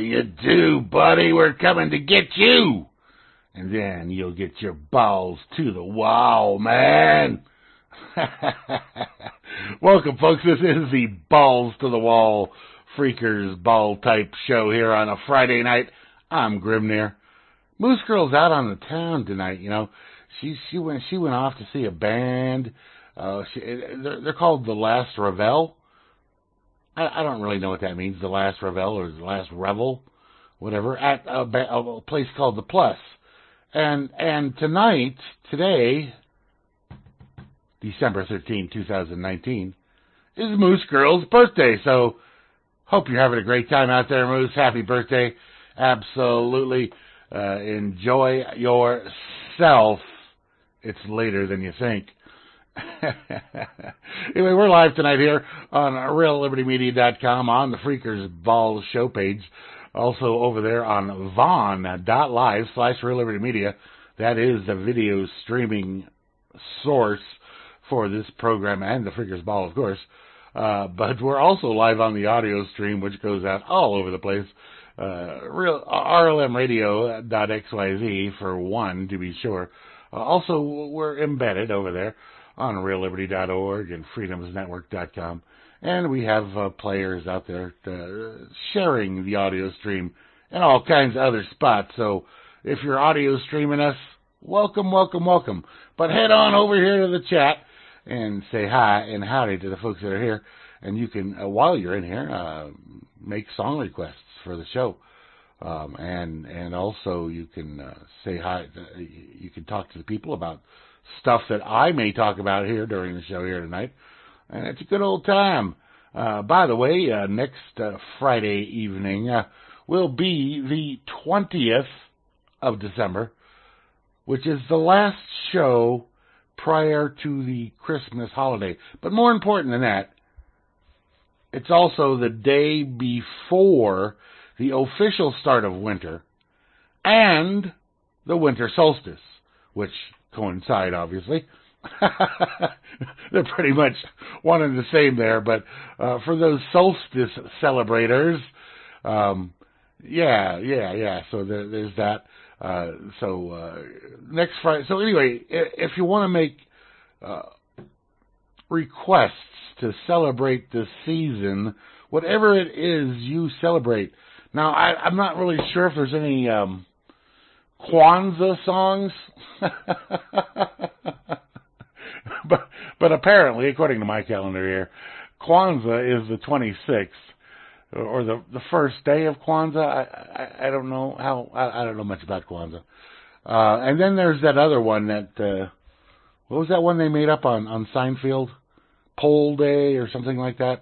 you do, buddy? We're coming to get you. And then you'll get your balls to the wall, man. Welcome, folks. This is the Balls to the Wall Freakers Ball type show here on a Friday night. I'm Grimnir. Moose Girl's out on the town tonight. You know, she went off to see a band. They're called The Last Revel. I don't really know what that means. The Last Revel or The Last Revel, whatever. At a place called The Plus. And today, December 13, 2019, is Moose Girl's birthday. So, hope you're having a great time out there, Moose. Happy birthday. Absolutely. Enjoy yourself. It's later than you think. Anyway, we're live tonight here on RealLibertyMedia.com on the Freakers Balls show page. Also over there on Vaughn.live/RealLibertyMedia. That is the video streaming source for this program and the Freakers Ball, of course. But we're also live on the audio stream, which goes out all over the place. RLMradio.xyz for one, to be sure. Also, we're embedded over there on realliberty.org and freedomsnetwork.com. And we have players out there sharing the audio stream and all kinds of other spots. So if you're audio streaming us, welcome, welcome, welcome. But head on over here to the chat and say hi and howdy to the folks that are here. And you can, while you're in here, make song requests for the show. And also you can say hi. You can talk to the people about stuff that I may talk about here during the show here tonight. And it's a good old time. By the way, next Friday evening will be the 20th of December, which is the last show prior to the Christmas holiday. But more important than that, it's also the day before the official start of winter and the winter solstice, which coincide, obviously. They're pretty much one and the same there, but for those solstice celebrators, yeah. So there's that. Next Friday. So anyway, if you want to make requests to celebrate the season, whatever it is you celebrate. Now, I'm not really sure if there's any Kwanzaa songs. But apparently, according to my calendar here, Kwanzaa is the 26th, or the first day of Kwanzaa. I don't know I don't know much about Kwanzaa. And then there's that other one that, what was that one they made up on Seinfeld? Pole Day or something like that?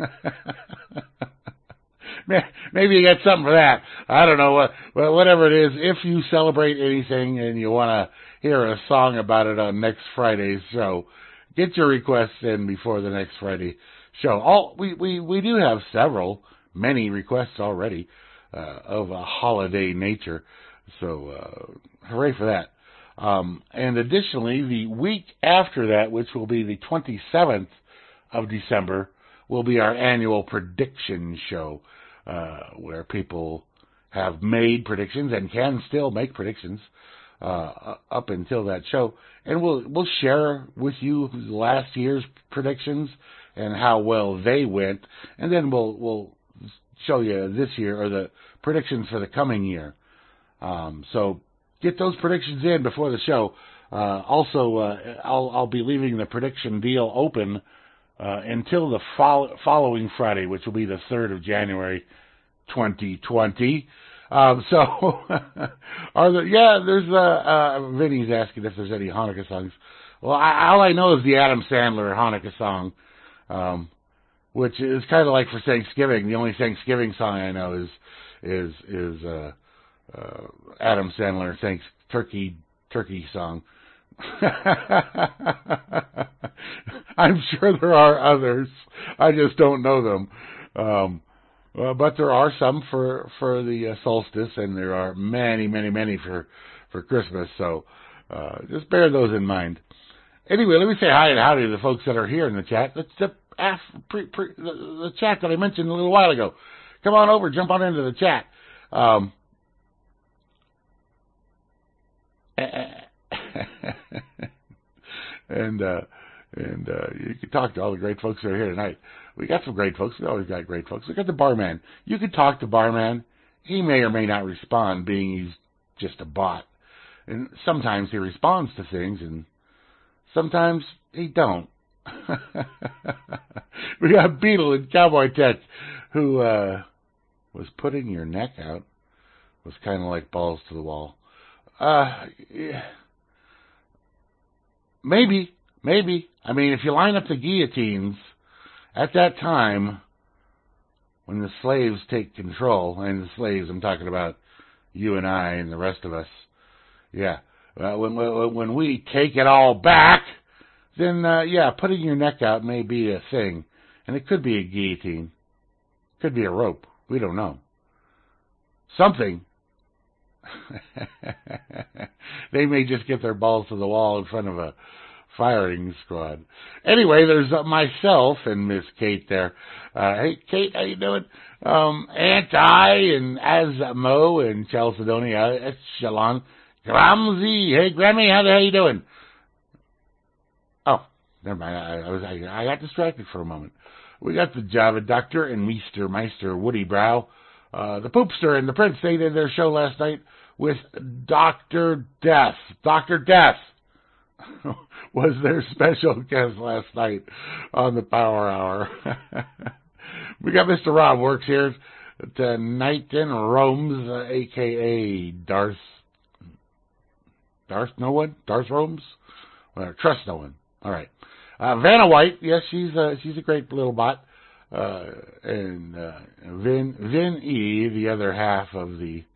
Maybe you got something for that. I don't know. Whatever it is, if you celebrate anything and you want to hear a song about it on next Friday's show, get your requests in before the next Friday show. We do have many requests already of a holiday nature. So hooray for that. And additionally, the week after that, which will be the 27th of December, will be our annual prediction show, where people have made predictions and can still make predictions up until that show, and we'll share with you last year's predictions and how well they went, and then we'll show you this year or the predictions for the coming year. So get those predictions in before the show. Also, I'll be leaving the prediction deal open until the following Friday, which will be the 3rd of January, 2020. There's Vinny's asking if there's any Hanukkah songs. Well, all I know is the Adam Sandler Hanukkah song, which is kind of like for Thanksgiving. The only Thanksgiving song I know is Adam Sandler turkey song. I'm sure there are others. I just don't know them. But there are some for the solstice, and there are many for Christmas. So just bear those in mind. Anyway, let me say hi and howdy to the folks that are here in the chat. The chat that I mentioned a little while ago. Come on over, jump on into the chat. Um, and you can talk to all the great folks who are here tonight. We got some great folks. We always got great folks. We got the barman. You can talk to barman. He may or may not respond, being he's just a bot. And sometimes he responds to things, and sometimes he don't. We got Beetle and Cowboy Tech, who was putting your neck out. Was kind of like balls to the wall. Yeah. Maybe. I mean, if you line up the guillotines at that time when the slaves take control, and the slaves, I'm talking about you and I and the rest of us, yeah. When we take it all back, then, putting your neck out may be a thing. And it could be a guillotine. Could be a rope. We don't know. Something. They may just get their balls to the wall in front of a firing squad. Anyway, there's myself and Miss Kate there. Hey, Kate, how you doing? Aunt I and Asmo and Chalcedonia, Echelon, Gramsy. Hey, Grammy, how you doing? Oh, never mind. I got distracted for a moment. We got the Java Doctor and Meister Woody Brow. The Poopster and the Prince, they did their show last night with Dr. Death. Dr. Death was their special guest last night on the Power Hour. We got Mr. Rob works here tonight in Rome's, a.k.a. Darth no one? Darth Rome's? Trust no one. All right. Vanna White, yes, she's a great little bot. And Vin E, the other half of the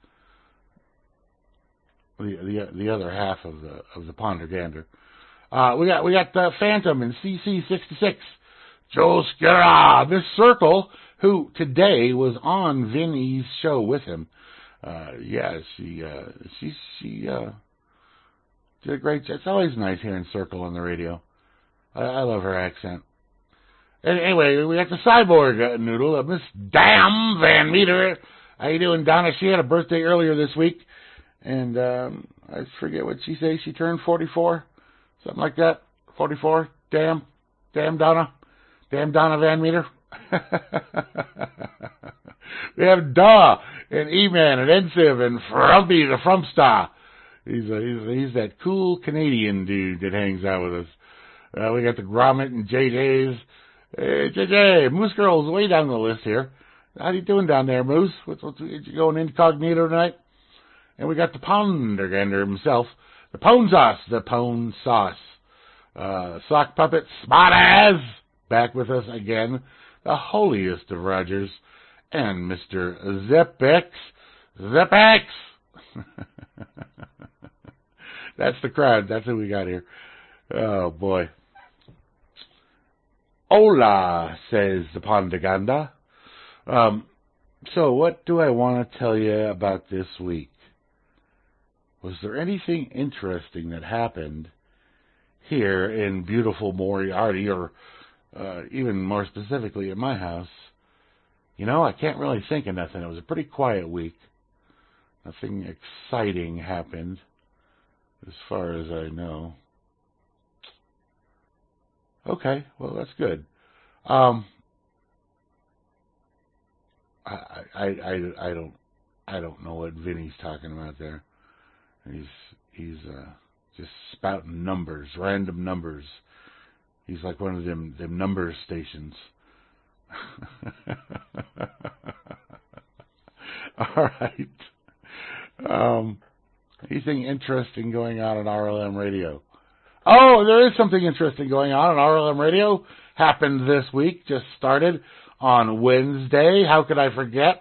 other half of the Pondergander. We got Phantom and CC66, Joe Skira, Miss Circle, who today was on Vin E's show with him. She did a great job. It's always nice hearing Circle on the radio. I love her accent. Anyway, we got the Cyborg Noodle, Miss Damn Van Meter. How you doing, Donna? She had a birthday earlier this week, and I forget what she said. She turned 44, something like that. 44. Damn Donna. Damn Donna Van Meter. We have Daw and E-Man and Ensiv and Frumpy the Frumpstar. He's that cool Canadian dude that hangs out with us. We got the Gromit and JJ's. Hey, JJ, Moose Girl's way down the list here. How you doing down there, Moose? What's you going incognito tonight? And we got the Pondergander himself, the Pone Sauce, Sock Puppet Smartass, back with us again, the holiest of Rogers, and Mr. Zepex. That's the crowd. That's who we got here. Oh, boy. Hola, says the Pondergander. So what do I want to tell you about this week? Was there anything interesting that happened here in beautiful Moriarty, or even more specifically at my house? You know, I can't really think of nothing. It was a pretty quiet week. Nothing exciting happened, as far as I know. Okay, well, that's good. I don't know what Vinny's talking about there. He's just spouting numbers, random numbers. He's like one of them number stations. All right. Anything interesting going on RLM Radio? Oh, there is something interesting going on RLM Radio. Happened this week, just started on Wednesday. How could I forget?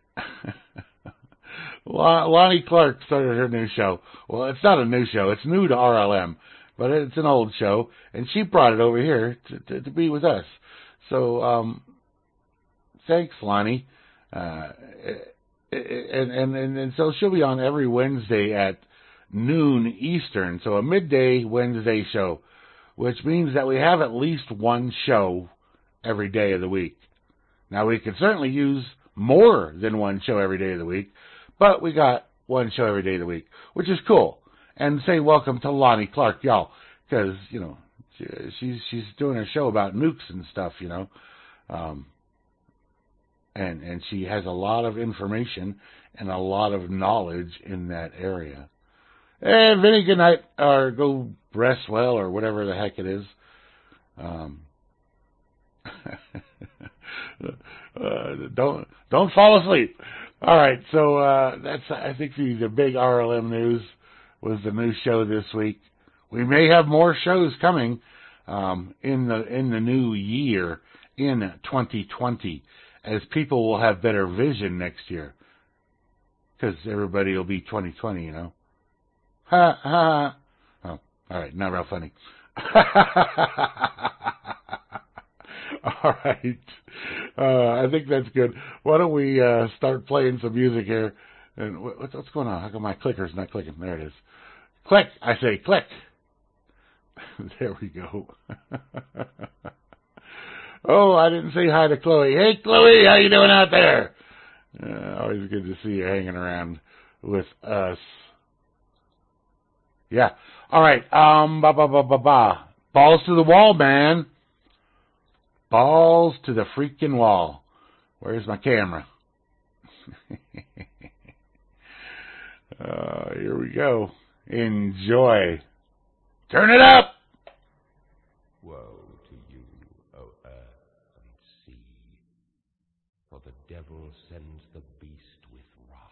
Lonnie Clark started her new show. Well, it's not a new show. It's new to RLM, but it's an old show, and she brought it over here to be with us. So, thanks, Lonnie. And so she'll be on every Wednesday at noon Eastern, so a midday Wednesday show, which means that we have at least one show every day of the week. Now, we could certainly use more than one show every day of the week, But we got one show every day of the week, which is cool. And say welcome to Lonnie Clark, y'all, because, you know, she's doing a show about nukes and stuff, you know. And she has a lot of information and a lot of knowledge in that area. And Vinny, good night, or go rest well, or whatever the heck it is. Don't fall asleep. All right, so that's, I think, the big RLM news was the new show this week. We may have more shows coming in the new year, in 2020, as people will have better vision next year, because everybody will be 2020, you know. Ha ha. Oh, all right, not real funny. All right. I think that's good. Why don't we start playing some music here? And what's going on? How come my clicker's not clicking? There it is. Click. I say click. There we go. Oh, I didn't say hi to Chloe. Hey, Chloe, how you doing out there? Always good to see you hanging around with us. Yeah. All right. Balls to the wall, man. Balls to the freaking wall. Where's my camera? Here we go. Enjoy. Turn it up! Woe to you, O earth and sea, for the devil sends the beast with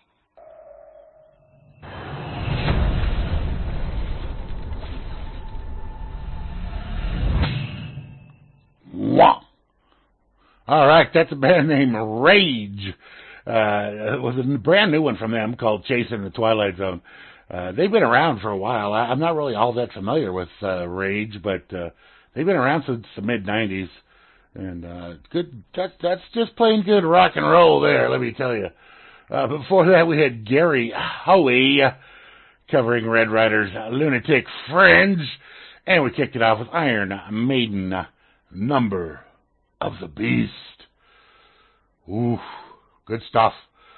wrath. Wah! All right, that's a band named Rage. It was a brand new one from them called Chasing the Twilight Zone. They've been around for a while. I'm not really all that familiar with Rage, but they've been around since the mid-'90s. And good. That's just plain good rock and roll there, let me tell you. Before that, we had Gary Hoey covering Red Rider's Lunatic Fringe. And we kicked it off with Iron Maiden, Number of the Beast. Ooh, good stuff.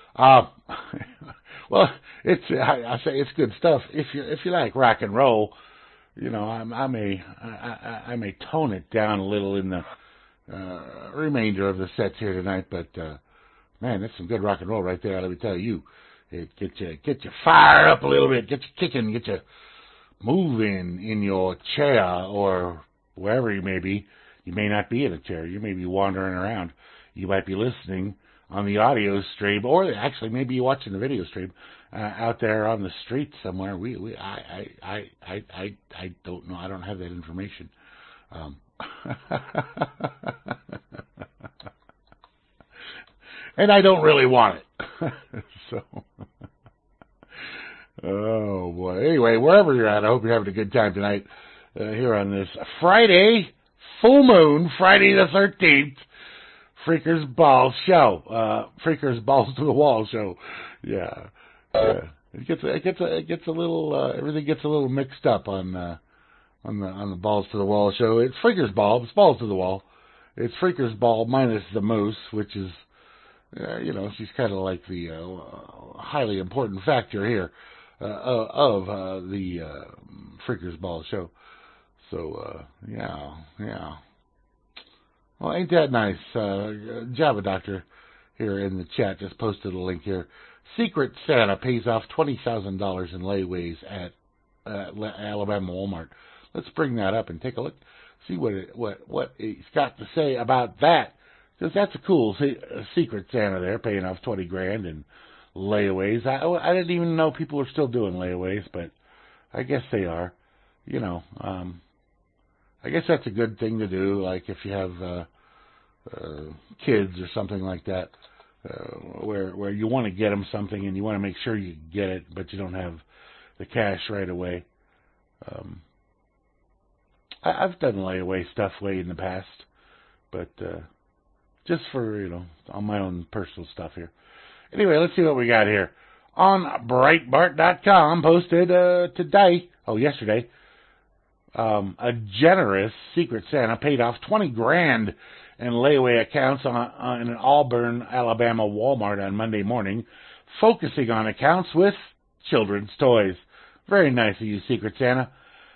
Well, I say it's good stuff. If you like rock and roll, you know, I may tone it down a little in the remainder of the sets here tonight, but man, that's some good rock and roll right there. Let me tell you, it get you fired up a little bit, get you kicking, get you moving in your chair or wherever you may be. You may not be in a chair. You may be wandering around. You might be listening on the audio stream, or actually maybe you're watching the video stream out there on the street somewhere. I don't know. I don't have that information. And I don't really want it. So, oh boy. Anyway, wherever you're at, I hope you're having a good time tonight here on this Friday, full moon, Friday the 13th. Freakers Balls show, Freakers Balls to the Wall show. Yeah. It gets a little, everything gets a little mixed up on the Balls to the Wall show. It's Freakers Ball, it's Balls to the Wall. It's Freakers Ball minus the moose, which is, you know, she's kind of like the highly important factor here of the Freakers Ball show. So, yeah. Well, ain't that nice? Java Doctor here in the chat just posted a link here. Secret Santa pays off $20,000 in layaways at Alabama Walmart. Let's bring that up and take a look, see what he's got to say about that, because that's a cool Secret Santa there, paying off $20,000 in layaways. I didn't even know people were still doing layaways, but I guess they are. You know, I guess that's a good thing to do, like if you have kids or something like that, where you want to get them something and you want to make sure you get it, but you don't have the cash right away. I've done layaway stuff way in the past, but just for, you know, on my own personal stuff here. Anyway, let's see what we got here. On Breitbart.com, posted yesterday, a generous Secret Santa paid off $20,000 in layaway accounts in an Auburn, Alabama Walmart on Monday morning. focusing on accounts with children's toys. Very nice of you, Secret Santa.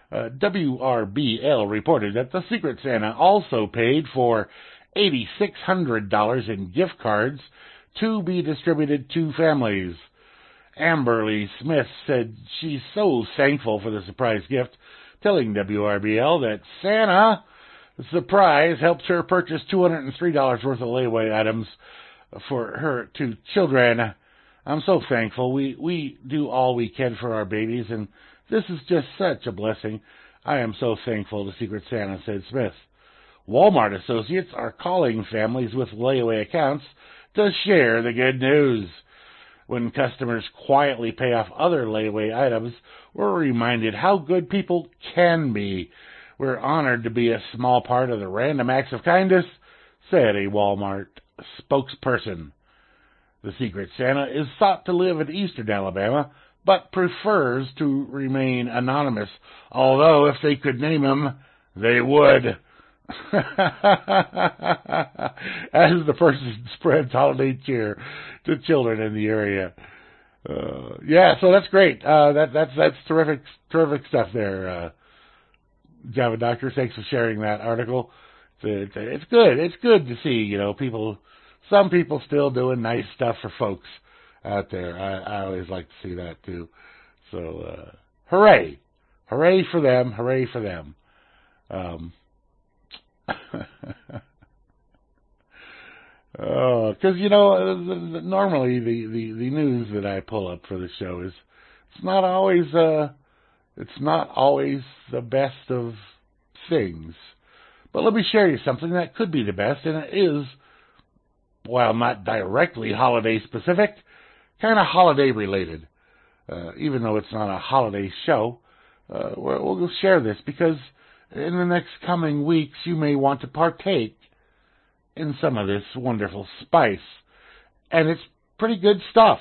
WRBL reported that the Secret Santa also paid for $8,600 in gift cards to be distributed to families. Amberly Smith said she's so thankful for the surprise gift, telling WRBL that Santa surprise helped her purchase $203 worth of layaway items for her two children. I'm so thankful. We do all we can for our babies, and this is just such a blessing. I am so thankful to Secret Santa, said Smith. Walmart associates are calling families with layaway accounts to share the good news. When customers quietly pay off other layaway items, we're reminded how good people can be. We're honored to be a small part of the random acts of kindness, said a Walmart spokesperson. The Secret Santa is thought to live in eastern Alabama, but prefers to remain anonymous, although if they could name him, they would. As the person spreads holiday cheer to children in the area. So that's great. That's terrific stuff there. Java Doctor, thanks for sharing that article. It's good. It's good to see, some people still doing nice stuff for folks out there. I always like to see that too. So, hooray for them. Hooray for them. Because normally the news that I pull up for the show is it's not always the best of things. But let me share you something that could be the best, and it is, while not directly holiday specific, kind of holiday related. Even though it's not a holiday show, we'll share this because in the next coming weeks, you may want to partake in some of this wonderful spice. And it's pretty good stuff.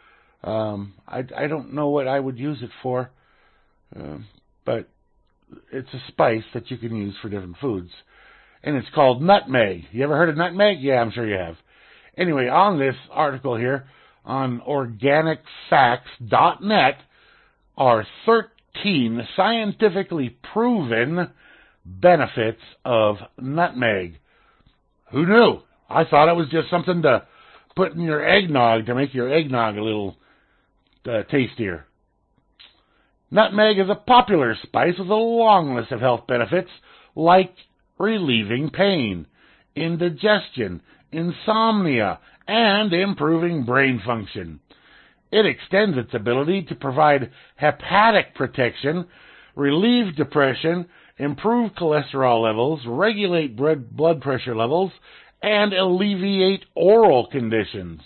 I don't know what I would use it for, but it's a spice that you can use for different foods. And it's called nutmeg. You ever heard of nutmeg? Yeah, I'm sure you have. Anyway, on this article here on organicfacts.net are 13 scientifically proven benefits of nutmeg. Who knew? I thought it was just something to put in your eggnog to make your eggnog a little tastier. Nutmeg is a popular spice with a long list of health benefits like relieving pain, indigestion, insomnia, and improving brain function. It extends its ability to provide hepatic protection, relieve depression, improve cholesterol levels, regulate blood pressure levels, and alleviate oral conditions.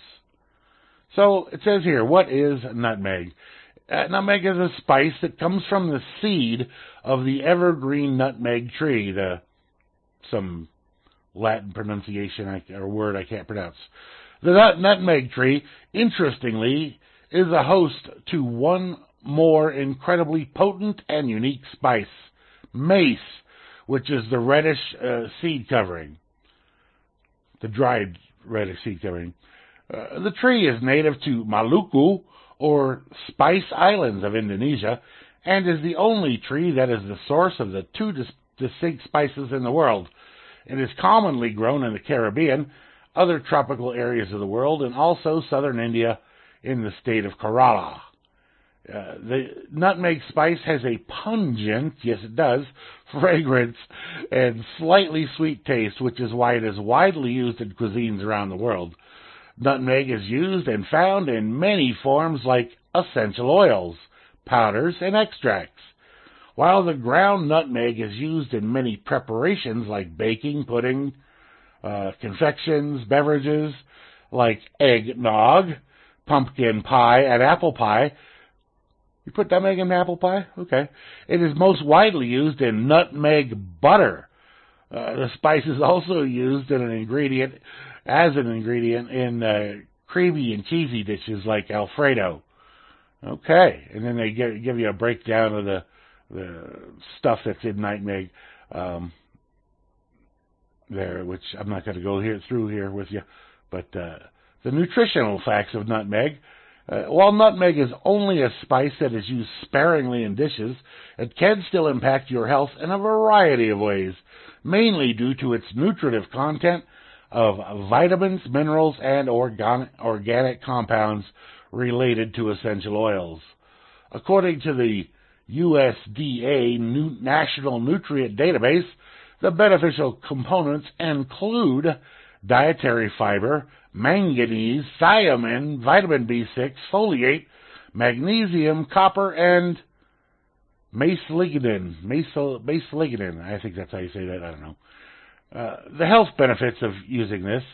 So it says here, what is nutmeg? Nutmeg is a spice that comes from the seed of the evergreen nutmeg tree, some Latin pronunciation or word I can't pronounce. The nutmeg tree, interestingly, is a host to one more incredibly potent and unique spice, mace, which is the reddish seed covering, the dried reddish seed covering. The tree is native to Maluku, or Spice Islands of Indonesia, and is the only tree that is the source of the two distinct spices in the world. It is commonly grown in the Caribbean, other tropical areas of the world, and also southern India in the state of Kerala. The nutmeg spice has a pungent, yes it does, fragrance and slightly sweet taste, which is why it is widely used in cuisines around the world. Nutmeg is used and found in many forms like essential oils, powders, and extracts. While the ground nutmeg is used in many preparations like baking, pudding, confections, beverages like eggnog, pumpkin pie, and apple pie. You put nutmeg in apple pie? Okay. It is most widely used in nutmeg butter. The spice is also used as an ingredient in creamy and cheesy dishes like Alfredo. Okay. And then they give you a breakdown of the stuff that's in nutmeg there, which I'm not going to go through here with you. But the nutritional facts of nutmeg. While nutmeg is only a spice that is used sparingly in dishes, it can still impact your health in a variety of ways, mainly due to its nutritive content of vitamins, minerals, and organic compounds related to essential oils. According to the USDA National Nutrient Database, the beneficial components include dietary fiber, manganese, thiamine, vitamin B6, foliate, magnesium, copper, and macelignin. Macelignin, I think that's how you say that, I don't know. The health benefits of using this,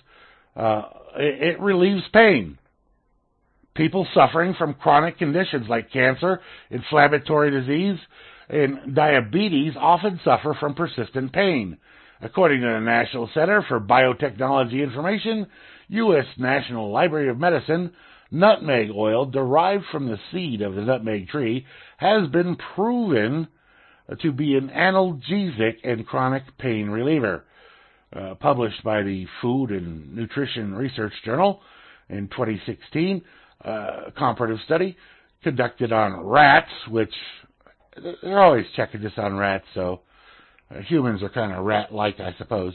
it relieves pain. People suffering from chronic conditions like cancer, inflammatory disease, and diabetes often suffer from persistent pain. According to the National Center for Biotechnology Information, U.S. National Library of Medicine, nutmeg oil derived from the seed of the nutmeg tree has been proven to be an analgesic and chronic pain reliever. Published by the Food and Nutrition Research Journal in 2016, comparative study conducted on rats, which they're always checking this on rats, so humans are kind of rat-like, I suppose,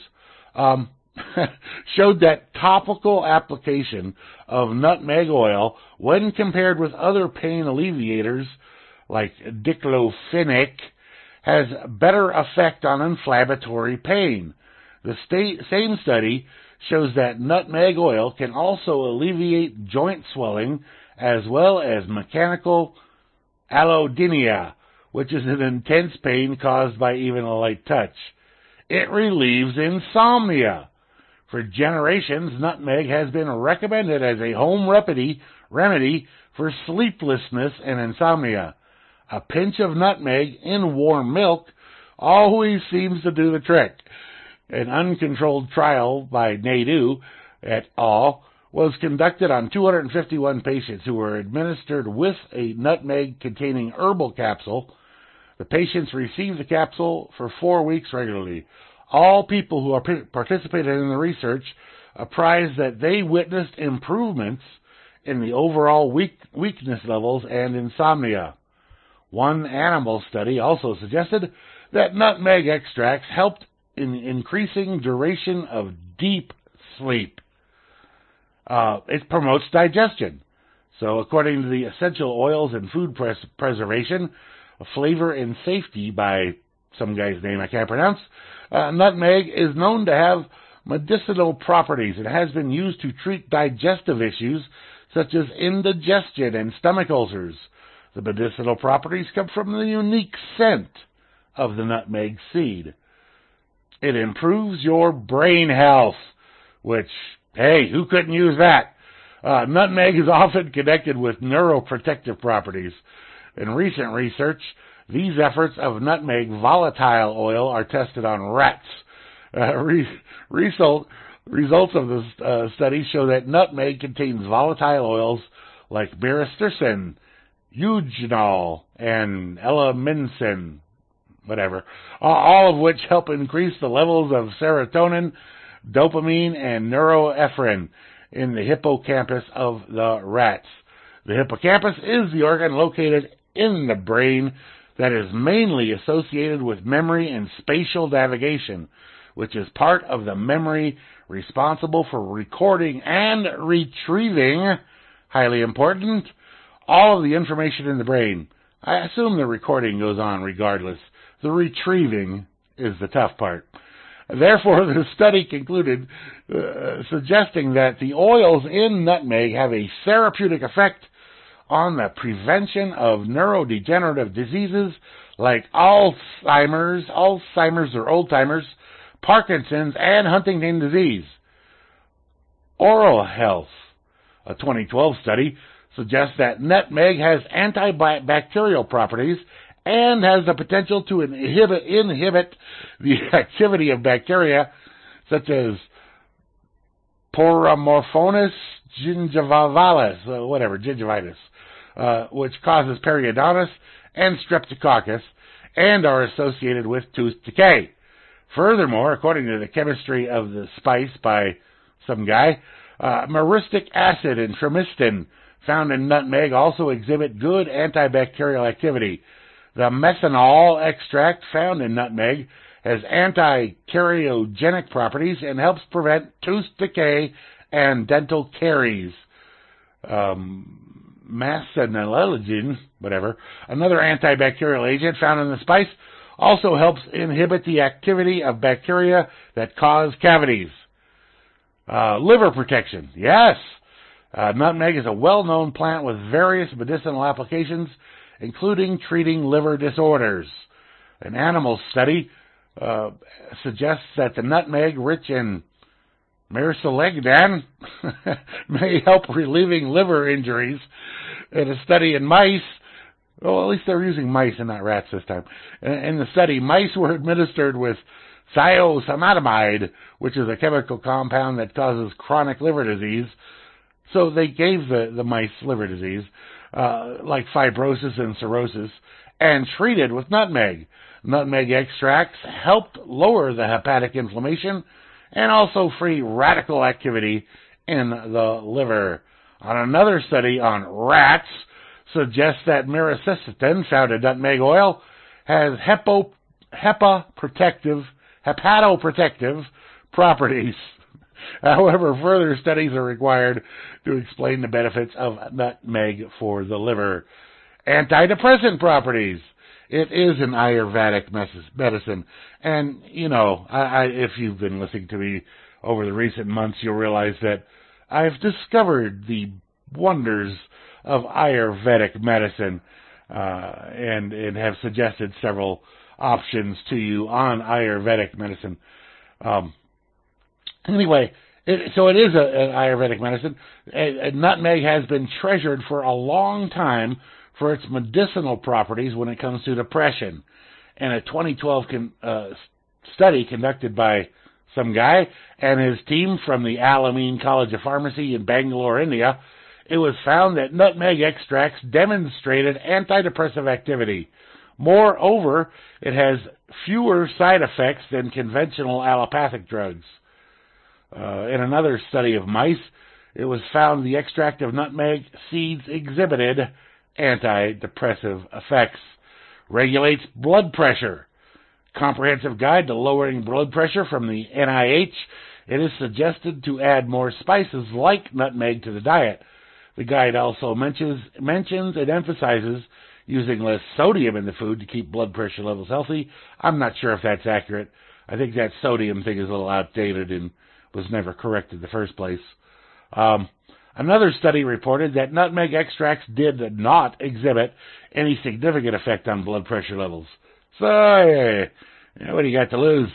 showed that topical application of nutmeg oil, when compared with other pain alleviators like diclofenac, has better effect on inflammatory pain. The same study shows that nutmeg oil can also alleviate joint swelling as well as mechanical allodynia, which is an intense pain caused by even a light touch. It relieves insomnia. For generations, nutmeg has been recommended as a home remedy for sleeplessness and insomnia. A pinch of nutmeg in warm milk always seems to do the trick. An uncontrolled trial by Naidoo et al. Was conducted on 251 patients who were administered with a nutmeg-containing herbal capsule. The patients received the capsule for 4 weeks regularly. All people who participated in the research apprised that they witnessed improvements in the overall weakness levels and insomnia. One animal study also suggested that nutmeg extracts helped in increasing duration of deep sleep. It promotes digestion. So according to the Essential Oils and Food Preservation, Flavor and Safety by some guy's name I can't pronounce, nutmeg is known to have medicinal properties. It has been used to treat digestive issues such as indigestion and stomach ulcers. The medicinal properties come from the unique scent of the nutmeg seed. It improves your brain health, which, hey, who couldn't use that? Nutmeg is often connected with neuroprotective properties. In recent research, these efforts of nutmeg volatile oil are tested on rats. Results of the study show that nutmeg contains volatile oils like myristicin, eugenol, and elemensin, whatever, all of which help increase the levels of serotonin, dopamine, and neuroepinephrine in the hippocampus of the rats. The hippocampus is the organ located in the brain that is mainly associated with memory and spatial navigation, which is part of the memory responsible for recording and retrieving, highly important, all of the information in the brain. I assume the recording goes on regardless. The retrieving is the tough part. Therefore, the study concluded, suggesting that the oils in nutmeg have a therapeutic effect on the prevention of neurodegenerative diseases like Alzheimer's or old-timers, Parkinson's, and Huntington disease. Oral health. A 2012 study suggests that nutmeg has antibacterial properties and has the potential to inhibit the activity of bacteria such as Poromorphonis gingivalis, gingivitis, which causes periodontitis and streptococcus and are associated with tooth decay. Furthermore, according to the chemistry of the spice by some guy, myristic acid and tromistin found in nutmeg also exhibit good antibacterial activity. The methanol extract found in nutmeg has anti-cariogenic properties and helps prevent tooth decay and dental caries. Macedonilen, another antibacterial agent found in the spice, also helps inhibit the activity of bacteria that cause cavities. Liver protection. Yes, nutmeg is a well-known plant with various medicinal applications, including treating liver disorders. An animal study suggests that the nutmeg, rich in myrcilagnan, may help relieving liver injuries. In a study in mice, well, at least they were using mice and not rats this time. In the study, mice were administered with thiocyanamide, which is a chemical compound that causes chronic liver disease. So they gave the mice liver disease, like fibrosis and cirrhosis, and treated with nutmeg. Nutmeg extracts helped lower the hepatic inflammation and also free radical activity in the liver. On another study on rats, suggests that miracetin found in nutmeg oil has hepatoprotective properties. However, further studies are required to explain the benefits of nutmeg for the liver. Antidepressant properties. It is an Ayurvedic medicine. And, you know, if you've been listening to me over the recent months, you'll realize that I've discovered the wonders of Ayurvedic medicine and have suggested several options to you on Ayurvedic medicine. Anyway, so it is an Ayurvedic medicine. Nutmeg has been treasured for a long time for its medicinal properties when it comes to depression. In a 2012 study conducted by some guy and his team from the Al-Amin College of Pharmacy in Bangalore, India, it was found that nutmeg extracts demonstrated antidepressive activity. Moreover, it has fewer side effects than conventional allopathic drugs. In another study of mice, it was found the extract of nutmeg seeds exhibited antidepressive effects. Regulates blood pressure. Comprehensive Guide to Lowering Blood Pressure from the NIH. It is suggested to add more spices like nutmeg to the diet. The guide also mentions and emphasizes using less sodium in the food to keep blood pressure levels healthy. I'm not sure if that's accurate. I think that sodium thing is a little outdated and was never correct in the first place. Another study reported that nutmeg extracts did not exhibit any significant effect on blood pressure levels. So, what do you got to lose?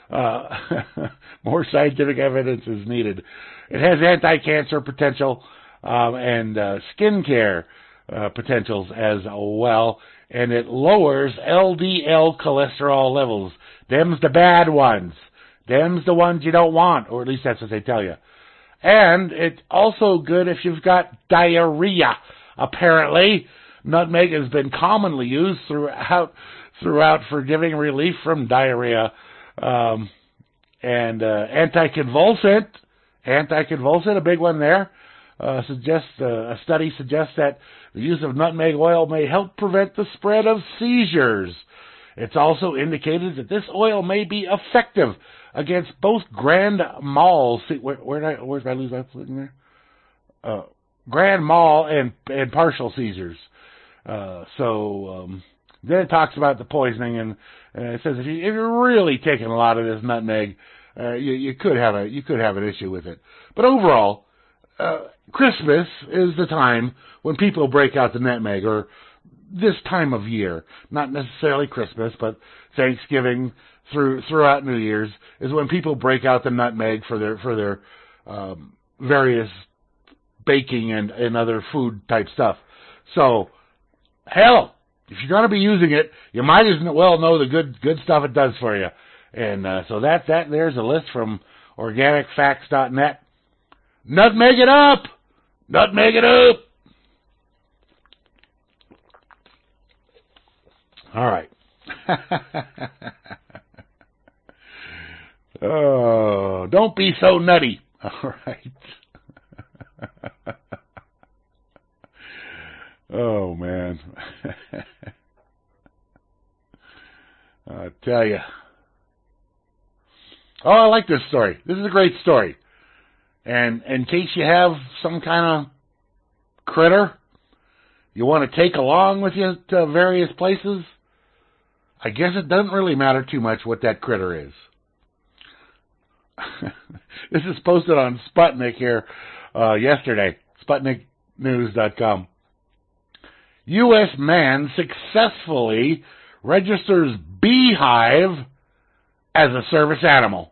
More scientific evidence is needed. It has anti-cancer potential and skin care potentials as well, and it lowers LDL cholesterol levels. Them's the bad ones. Them's the ones you don't want, or at least that's what they tell you. And it's also good if you've got diarrhea. Apparently, nutmeg has been commonly used throughout for giving relief from diarrhea. And anticonvulsant, a big one there. A study suggests that the use of nutmeg oil may help prevent the spread of seizures. It's also indicated that this oil may be effective against both grand mal. Where did I lose my foot in there? Grand mal and partial seizures. Then it talks about the poisoning, and it says if you're really taking a lot of this nutmeg, you could have an issue with it. But overall, Christmas is the time when people break out the nutmeg, or this time of year, not necessarily Christmas, but Thanksgiving throughout New Year's is when people break out the nutmeg for their various baking and other food type stuff. So, hell, if you're going to be using it, you might as well know the good stuff it does for you. And so there's a list from organicfacts.net. Nutmeg it up! Nutmeg it up! All right. Oh, don't be so nutty. All right. Oh, man. I tell you. Oh, I like this story. This is a great story. And in case you have some kind of critter you want to take along with you to various places, I guess it doesn't really matter too much what that critter is. This is posted on Sputnik here yesterday, SputnikNews.com. U.S. man successfully registers beehive as a service animal.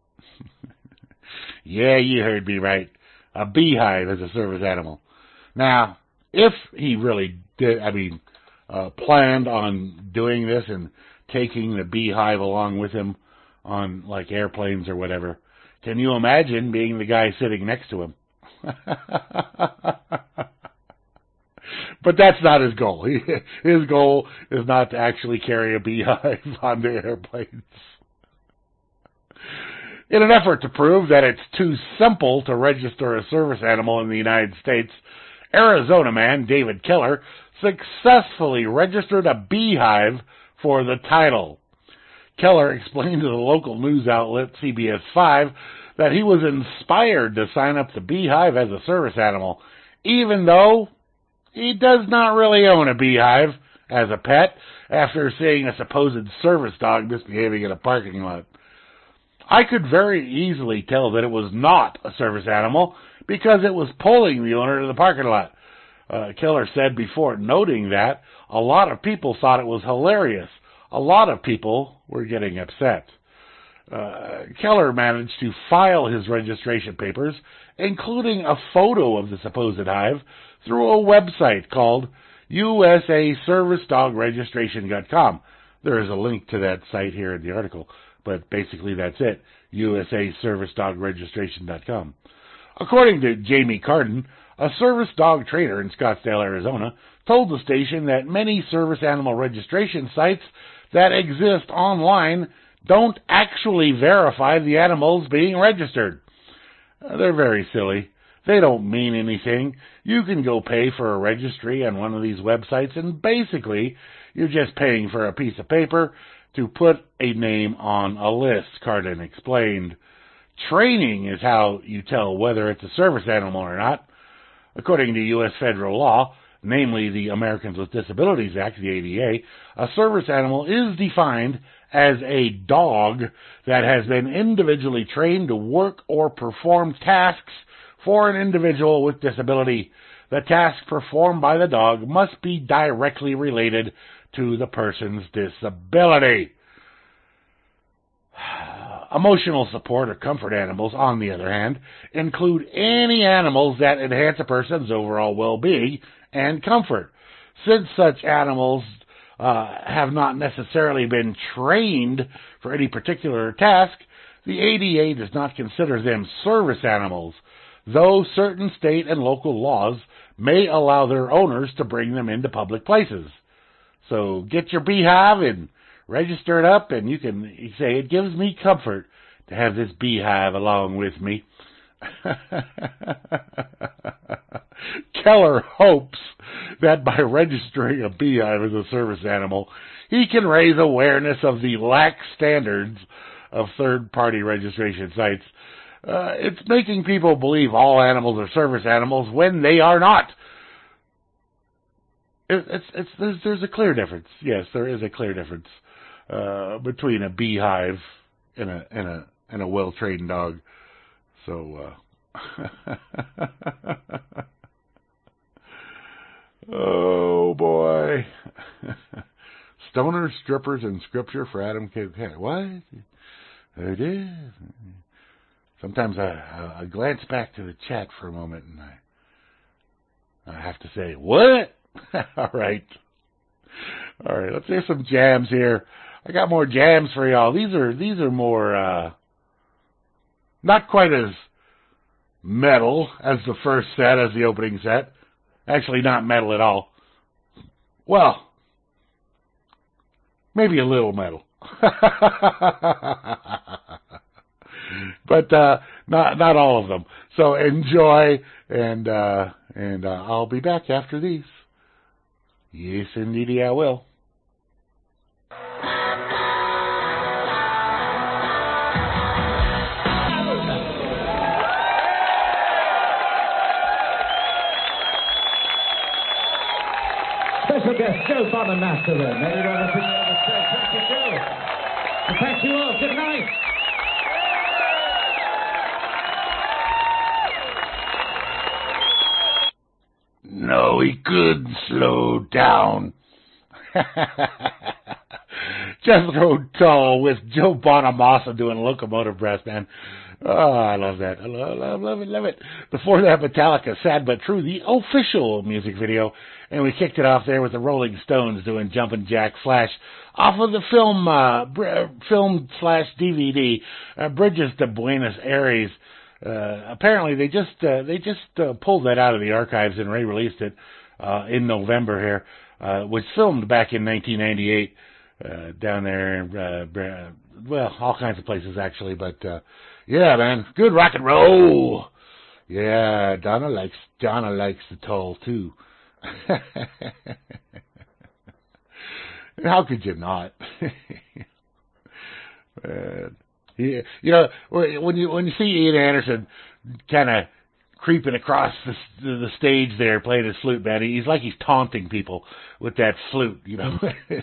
Yeah, you heard me right. A beehive as a service animal. Now, if he really did, planned on doing this and taking the beehive along with him on, like, airplanes or whatever, can you imagine being the guy sitting next to him? But that's not his goal. His goal is not to actually carry a beehive on the airplanes. In an effort to prove that it's too simple to register a service animal in the United States, Arizona man David Keller successfully registered a beehive for the title. Keller explained to the local news outlet CBS 5 that he was inspired to sign up the beehive as a service animal, even though he does not really own a beehive as a pet after seeing a supposed service dog misbehaving in a parking lot. I could very easily tell that it was not a service animal because it was pulling the owner to the parking lot. Keller said before, noting that a lot of people thought it was hilarious. A lot of people were getting upset. Keller managed to file his registration papers, including a photo of the supposed hive, through a website called USAServiceDogRegistration.com. There is a link to that site here in the article, but basically that's it, USAServiceDogRegistration.com. According to Jamie Carden, a service dog trainer in Scottsdale, Arizona, told the station that many service animal registration sites that exist online don't actually verify the animals being registered. They're very silly. They don't mean anything. You can go pay for a registry on one of these websites, and basically you're just paying for a piece of paper to put a name on a list, Carden explained. Training is how you tell whether it's a service animal or not. According to U.S. federal law, namely the Americans with Disabilities Act, the ADA, a service animal is defined as a dog that has been individually trained to work or perform tasks for an individual with disability. The task performed by the dog must be directly related to the person's disability. Emotional support or comfort animals, on the other hand, include any animals that enhance a person's overall well-being and comfort. Since such animals have not necessarily been trained for any particular task, the ADA does not consider them service animals, though certain state and local laws may allow their owners to bring them into public places. So get your beehive and register it up, and you can say, it gives me comfort to have this beehive along with me. Keller hopes that by registering a beehive as a service animal, he can raise awareness of the lax standards of third-party registration sites. It's making people believe all animals are service animals when they are not. There's a clear difference. Yes, there is a clear difference between a beehive and a well-trained dog. So, oh boy, stoners, strippers, and scripture for Adam K. What? It is. Sometimes I glance back to the chat for a moment, and I have to say, what? All right, let's hear some jams here. I got more jams for y'all. These are more not quite as metal as the first set, as the opening set. Actually, not metal at all. Well, maybe a little metal. But not all of them. So enjoy, and I'll be back after these. Yes, indeedy, I will. Special guest Joe Bonamaster then. Everyone up in the other stage. Thank you, Joe. And thank you all. Good night. No, he couldn't slow down. Jethro Tull with Joe Bonamassa doing Locomotive Brass Band. Oh, I love that. I love it. Before that, Metallica, Sad But True, the official music video. And we kicked it off there with the Rolling Stones doing Jumpin' Jack Flash off of the film/DVD, Bridges to Buenos Aires. Apparently they just pulled that out of the archives and re-released it in November here. Was filmed back in 1998 down there, well, all kinds of places actually, but yeah, man, good rock and roll. Yeah, Donna likes the Tull too. How could you not? Yeah, you know, when you see Ian Anderson kind of creeping across the stage there playing his flute, man, he's like he's taunting people with that flute. You know,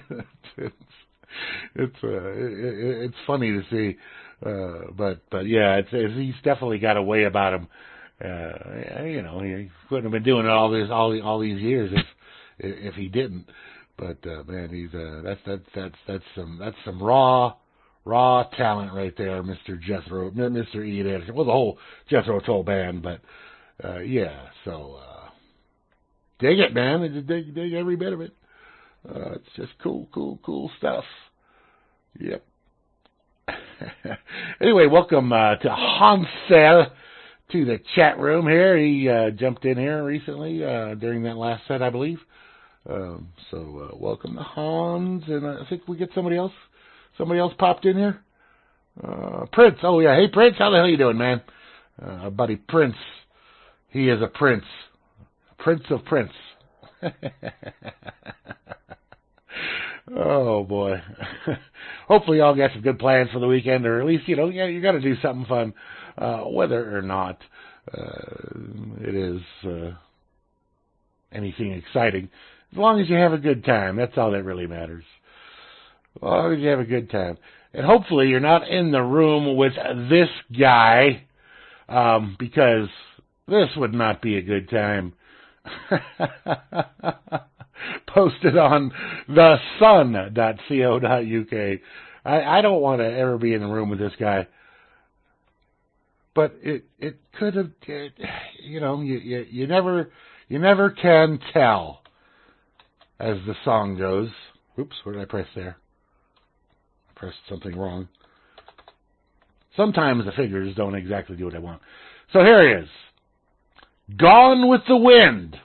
it's funny to see, but yeah, he's definitely got a way about him. You know, he wouldn't have been doing it all these years if he didn't. But man, he's that's some raw talent right there, Mr. Ian Anderson. Well, the whole Jethro Tull band, but yeah. So dig it, man. I just dig every bit of it. It's just cool stuff. Yep. Anyway, welcome to Hansel to the chat room here. He jumped in here recently during that last set, I believe. So welcome to Hans, and I think we get somebody else. Somebody else popped in here. Prince. Oh yeah, hey Prince, how the hell you doing, man? Our buddy Prince. He is a prince. Prince of Prince. Oh boy. Hopefully y'all got some good plans for the weekend, or at least, you know, you got to do something fun, whether or not it is anything exciting. As long as you have a good time, that's all that really matters. As long as you have a good time. And hopefully you're not in the room with this guy, because this would not be a good time. Posted on thesun.co.uk. I don't want to ever be in the room with this guy. But it could have, you know, you never can tell, as the song goes. Oops, what did I press there? I pressed something wrong. Sometimes the figures don't exactly do what I want. So here he is. Gone with the Wind.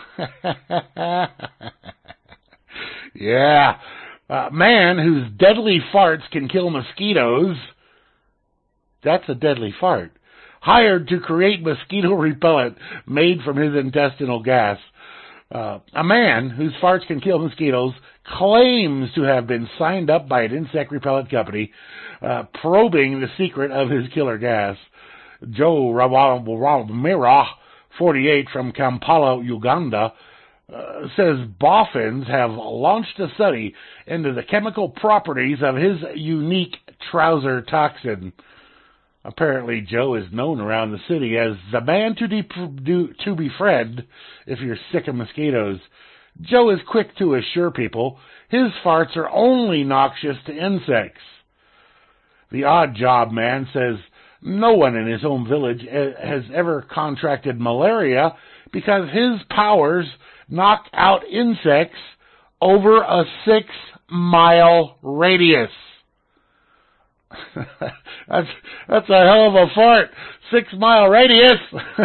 Yeah. A man whose deadly farts can kill mosquitoes. That's a deadly fart. Hired to create mosquito repellent made from his intestinal gas. A man whose farts can kill mosquitoes claims to have been signed up by an insect repellent company, probing the secret of his killer gas. Joe Rawamira, 48, from Kampala, Uganda, says boffins have launched a study into the chemical properties of his unique trouser toxin. Apparently, Joe is known around the city as the man to befriend if you're sick of mosquitoes. Joe is quick to assure people his farts are only noxious to insects. The odd job man says no one in his home village has ever contracted malaria because his powers knock out insects over a 6-mile radius. That's a hell of a fart. 6-mile radius.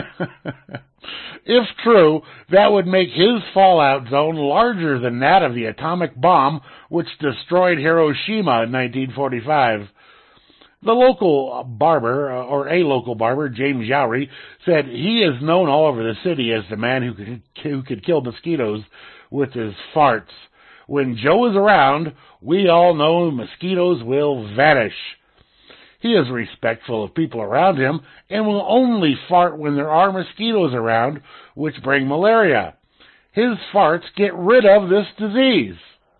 If true, that would make his fallout zone larger than that of the atomic bomb which destroyed Hiroshima in 1945. The local barber, or a local barber, James Yowery, said he is known all over the city as the man who who could kill mosquitoes with his farts. When Joe is around, we all know mosquitoes will vanish. He is respectful of people around him and will only fart when there are mosquitoes around, which bring malaria. His farts get rid of this disease.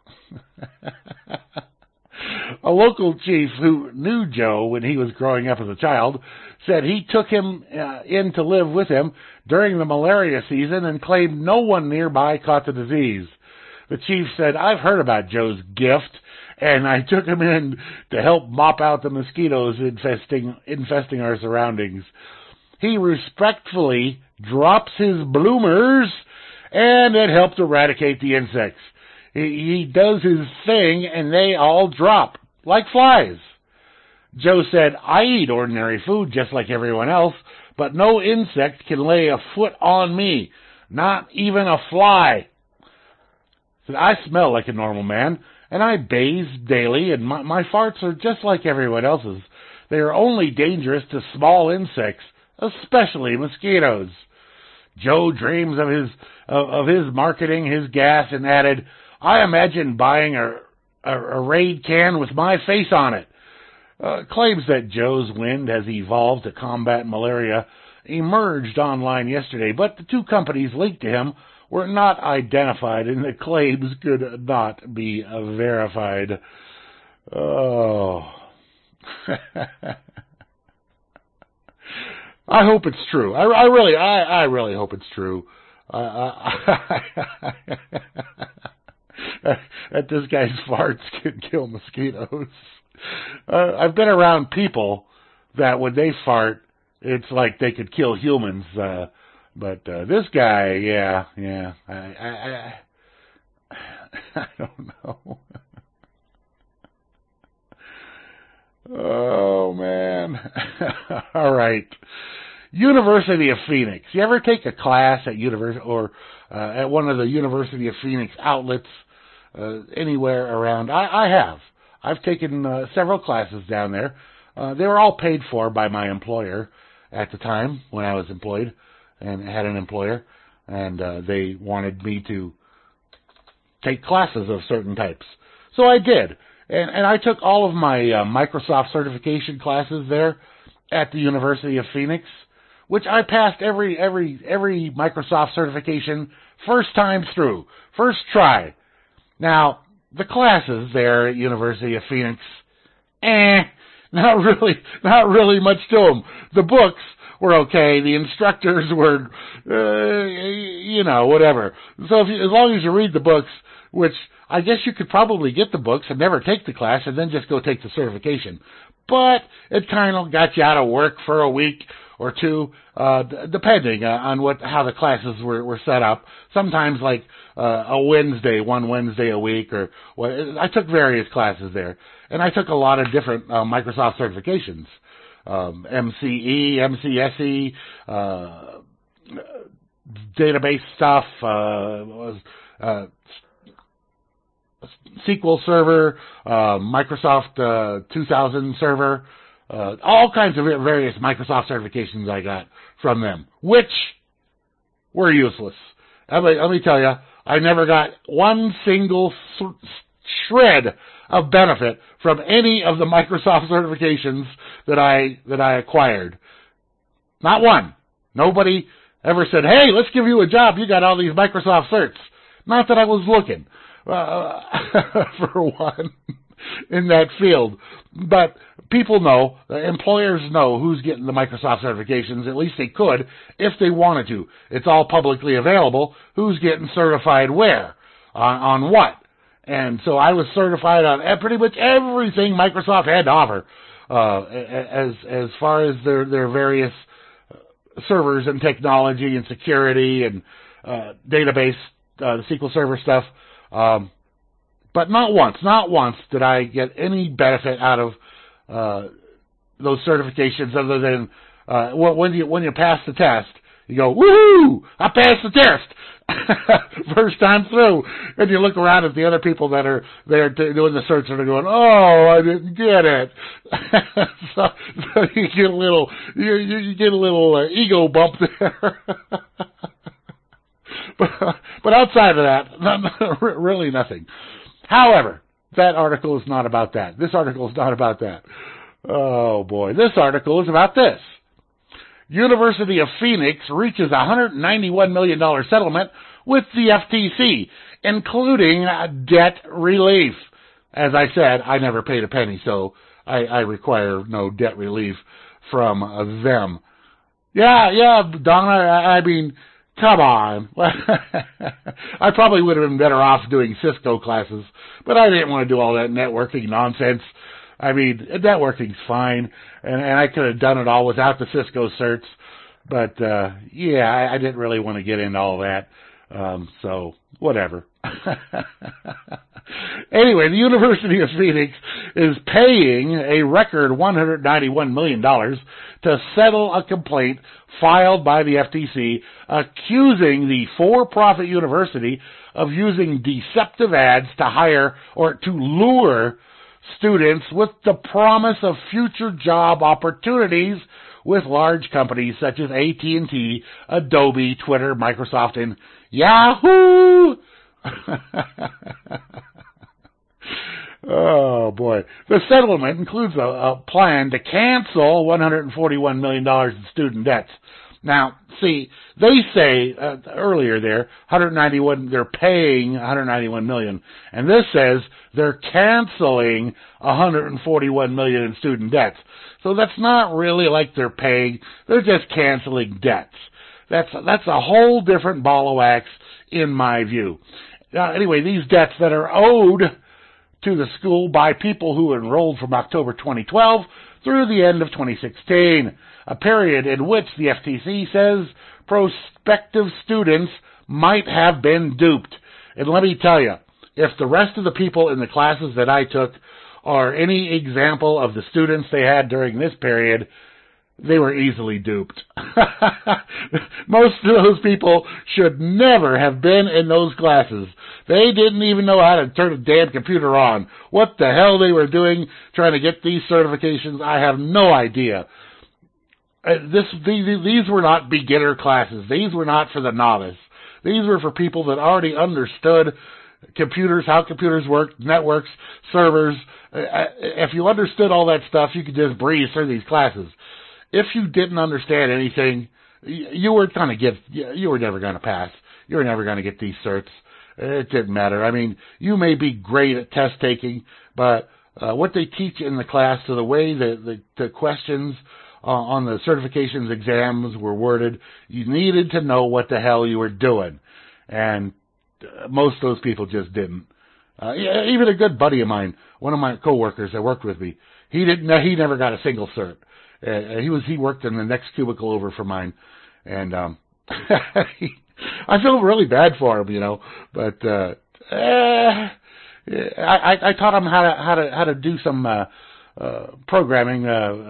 A local chief who knew Joe when he was growing up as a child said he took him in to live with him during the malaria season and claimed no one nearby caught the disease. The chief said, "I've heard about Joe's gift, and I took him in to help mop out the mosquitoes infesting our surroundings. He respectfully drops his bloomers, and it helped eradicate the insects. He does his thing, and they all drop, like flies." Joe said, "I eat ordinary food just like everyone else, but no insect can lay a foot on me, not even a fly. I smell like a normal man, and I bathe daily, and my farts are just like everyone else's. They are only dangerous to small insects, especially mosquitoes." Joe dreams of his marketing his gas and added, "I imagine buying a Raid can with my face on it." Claims that Joe's wind has evolved to combat malaria emerged online yesterday, but the two companies linked to him were not identified, and the claims could not be verified. Oh. I hope it's true. I really hope it's true. That this guy's farts can kill mosquitoes. I've been around people that when they fart, it's like they could kill humans. But this guy, yeah, I don't know. Oh, man. All right. University of Phoenix. You ever take a class at at one of the University of Phoenix outlets anywhere around? I have. I've taken several classes down there. They were all paid for by my employer at the time when I was employed and had an employer, and they wanted me to take classes of certain types. So I did. And I took all of my Microsoft certification classes there at the University of Phoenix, which I passed every Microsoft certification first time through, first try. Now, the classes there at University of Phoenix, not really much to them. The books were okay. The instructors were, whatever. So as long as you read the books, which I guess you could probably get the books and never take the class and then just go take the certification. But it kind of got you out of work for a week or two, depending on how the classes were set up. Sometimes like one Wednesday a week, or I took various classes there, and I took a lot of different Microsoft certifications, MCE, MCSE, database stuff, SQL Server, Microsoft 2000 Server, all kinds of various Microsoft certifications I got from them, which were useless. Let me tell you, I never got one single shred of benefit from any of the Microsoft certifications that I acquired. Not one. Nobody ever said, "Hey, let's give you a job. You got all these Microsoft certs." Not that I was looking for one in that field. But people know, employers know who's getting the Microsoft certifications. At least they could if they wanted to. It's all publicly available. Who's getting certified where? On what? And so I was certified on pretty much everything Microsoft had to offer as far as their various servers and technology and security and database, the SQL Server stuff. But not once did I get any benefit out of those certifications other than when you pass the test, you go, "Woohoo! I passed the test!" First time through. And you look around at the other people that are there doing the search and they're going, "Oh, I didn't get it." so you get a little ego bump there. but outside of that, really nothing. However, that article is not about that. This article is not about that. Oh, boy. This article is about this. University of Phoenix reaches $191 million settlement with the FTC, including debt relief. As I said, I never paid a penny, so I require no debt relief from them. Yeah, Donna, I mean, come on. I probably would have been better off doing Cisco classes, but I didn't want to do all that networking nonsense. I mean, networking's fine, and I could have done it all without the Cisco certs, but, yeah, I didn't really want to get into all that, so whatever. Anyway, the University of Phoenix is paying a record $191 million to settle a complaint filed by the FTC accusing the for-profit university of using deceptive ads to hire or to lure students with the promise of future job opportunities with large companies such as AT&T, Adobe, Twitter, Microsoft, and Yahoo! Oh, boy. The settlement includes a plan to cancel $141 million in student debts. Now, see, they say earlier there, they're paying $191 million, and this says they're canceling $141 million in student debts. So that's not really like they're paying; they're just canceling debts. That's a whole different ball of wax, in my view. Anyway, these debts that are owed to the school by people who enrolled from October 2012 through the end of 2016, a period in which the FTC says prospective students might have been duped. And let me tell you, if the rest of the people in the classes that I took are any example of the students they had during this period, they were easily duped. Most of those people should never have been in those classes. They didn't even know how to turn a damn computer on. What the hell they were doing trying to get these certifications, I have no idea. These were not beginner classes. These were not for the novice. These were for people that already understood computers, how computers work, networks, servers. If you understood all that stuff, you could just breeze through these classes. If you didn't understand anything, you were never going to pass. You were never going to get these certs. It didn't matter. I mean, you may be great at test taking, but what they teach in the class, so the way the questions on the certifications exams were worded, you needed to know what the hell you were doing. And most of those people just didn't. Even a good buddy of mine, one of my coworkers that worked with me, he never got a single cert. He worked in the next cubicle over from mine, and I feel really bad for him, But I taught him how to do some programming,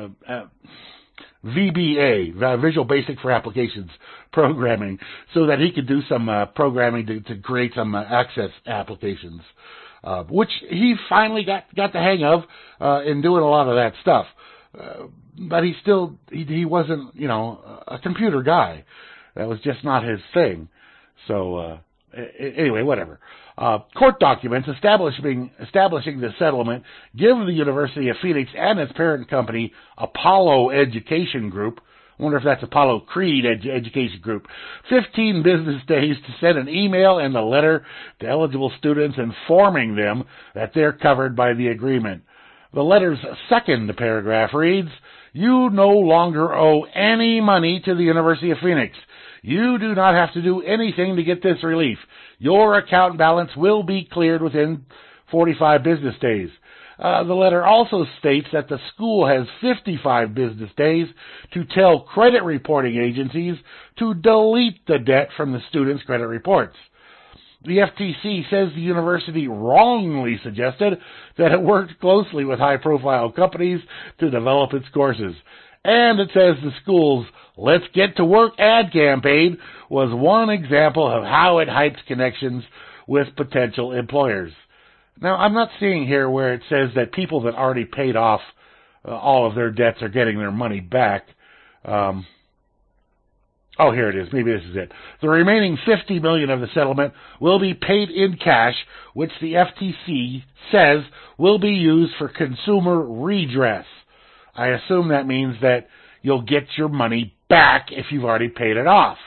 VBA, Visual Basic for Applications programming, so that he could do some programming to create some access applications, which he finally got the hang of in doing a lot of that stuff. But he wasn't, a computer guy. That was just not his thing. So, anyway, whatever. Court documents establishing the settlement give the University of Phoenix and its parent company, Apollo Education Group, I wonder if that's Apollo Creed Education Group, 15 business days to send an email and a letter to eligible students informing them that they're covered by the agreement. The letter's second paragraph reads, "You no longer owe any money to the University of Phoenix. You do not have to do anything to get this relief. Your account balance will be cleared within 45 business days." The letter also states that the school has 55 business days to tell credit reporting agencies to delete the debt from the students' credit reports. The FTC says the university wrongly suggested that it worked closely with high-profile companies to develop its courses. And it says the school's "Let's Get to Work" ad campaign was one example of how it hypes connections with potential employers. Now, I'm not seeing here where it says that people that already paid off all of their debts are getting their money back. Oh, here it is. Maybe this is it. The remaining $50 million of the settlement will be paid in cash, which the FTC says will be used for consumer redress. I assume that means that you'll get your money back if you've already paid it off.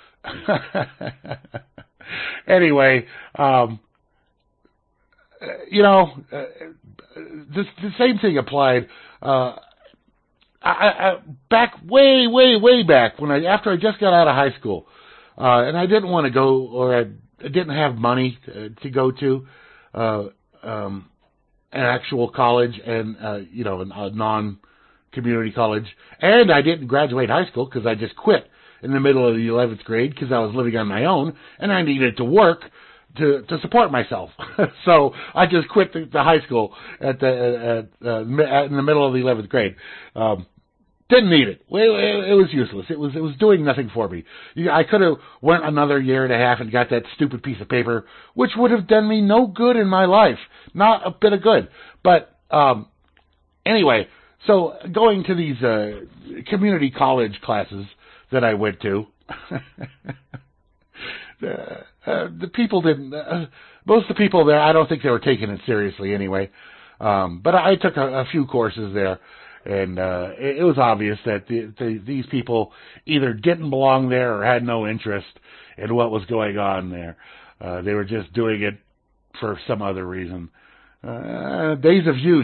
Anyway, the same thing applied. Back way back after I just got out of high school, and I didn't want to go, or I didn't have money to go to an actual college and a non-community college, and I didn't graduate high school because I just quit in the middle of the 11th grade because I was living on my own and I needed to work to support myself. So I just quit the high school in the middle of the 11th grade. Didn't need it. It was useless. It was doing nothing for me. I could have went another year and a half and got that stupid piece of paper, which would have done me no good in my life. Not a bit of good. But anyway, so going to these community college classes that I went to, the people didn't. Most of the people there, I don't think they were taking it seriously anyway. But I took a few courses there. And it was obvious that these people either didn't belong there or had no interest in what was going on there. They were just doing it for some other reason. Days of youth,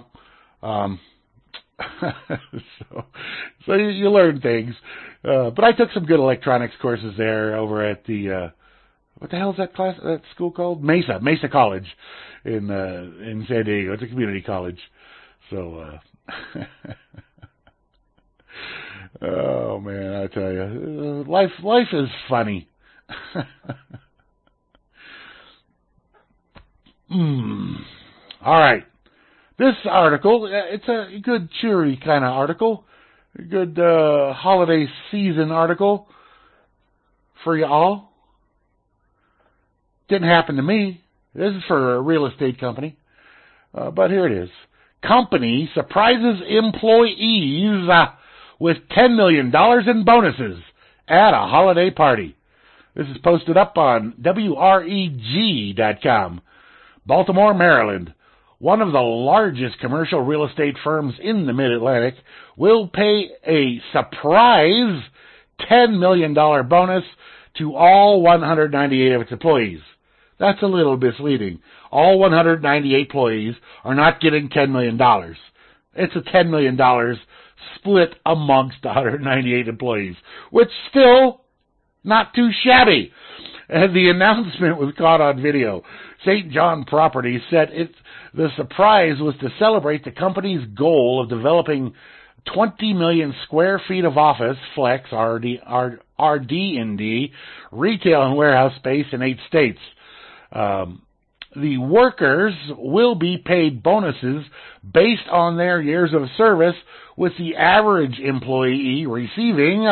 so you learn things. But I took some good electronics courses there over at the what the hell is that school called? Mesa College in San Diego. It's a community college. So. Oh man, I tell you, life is funny. All right, this article, it's a good cheery kind of article, a good holiday season article for you all. Didn't happen to me. This is for a real estate company, but here it is. Company surprises employees with $10 million in bonuses at a holiday party. This is posted up on WREG.com. Baltimore, Maryland. One of the largest commercial real estate firms in the Mid-Atlantic will pay a surprise $10 million bonus to all 198 of its employees. That's a little misleading. All 198 employees are not getting $10 million. It's a $10 million split amongst 198 employees, which still not too shabby. And the announcement was caught on video. St. John Properties said the surprise was to celebrate the company's goal of developing 20 million square feet of office, flex, RD&D, retail and warehouse space in 8 states. The workers will be paid bonuses based on their years of service, with the average employee receiving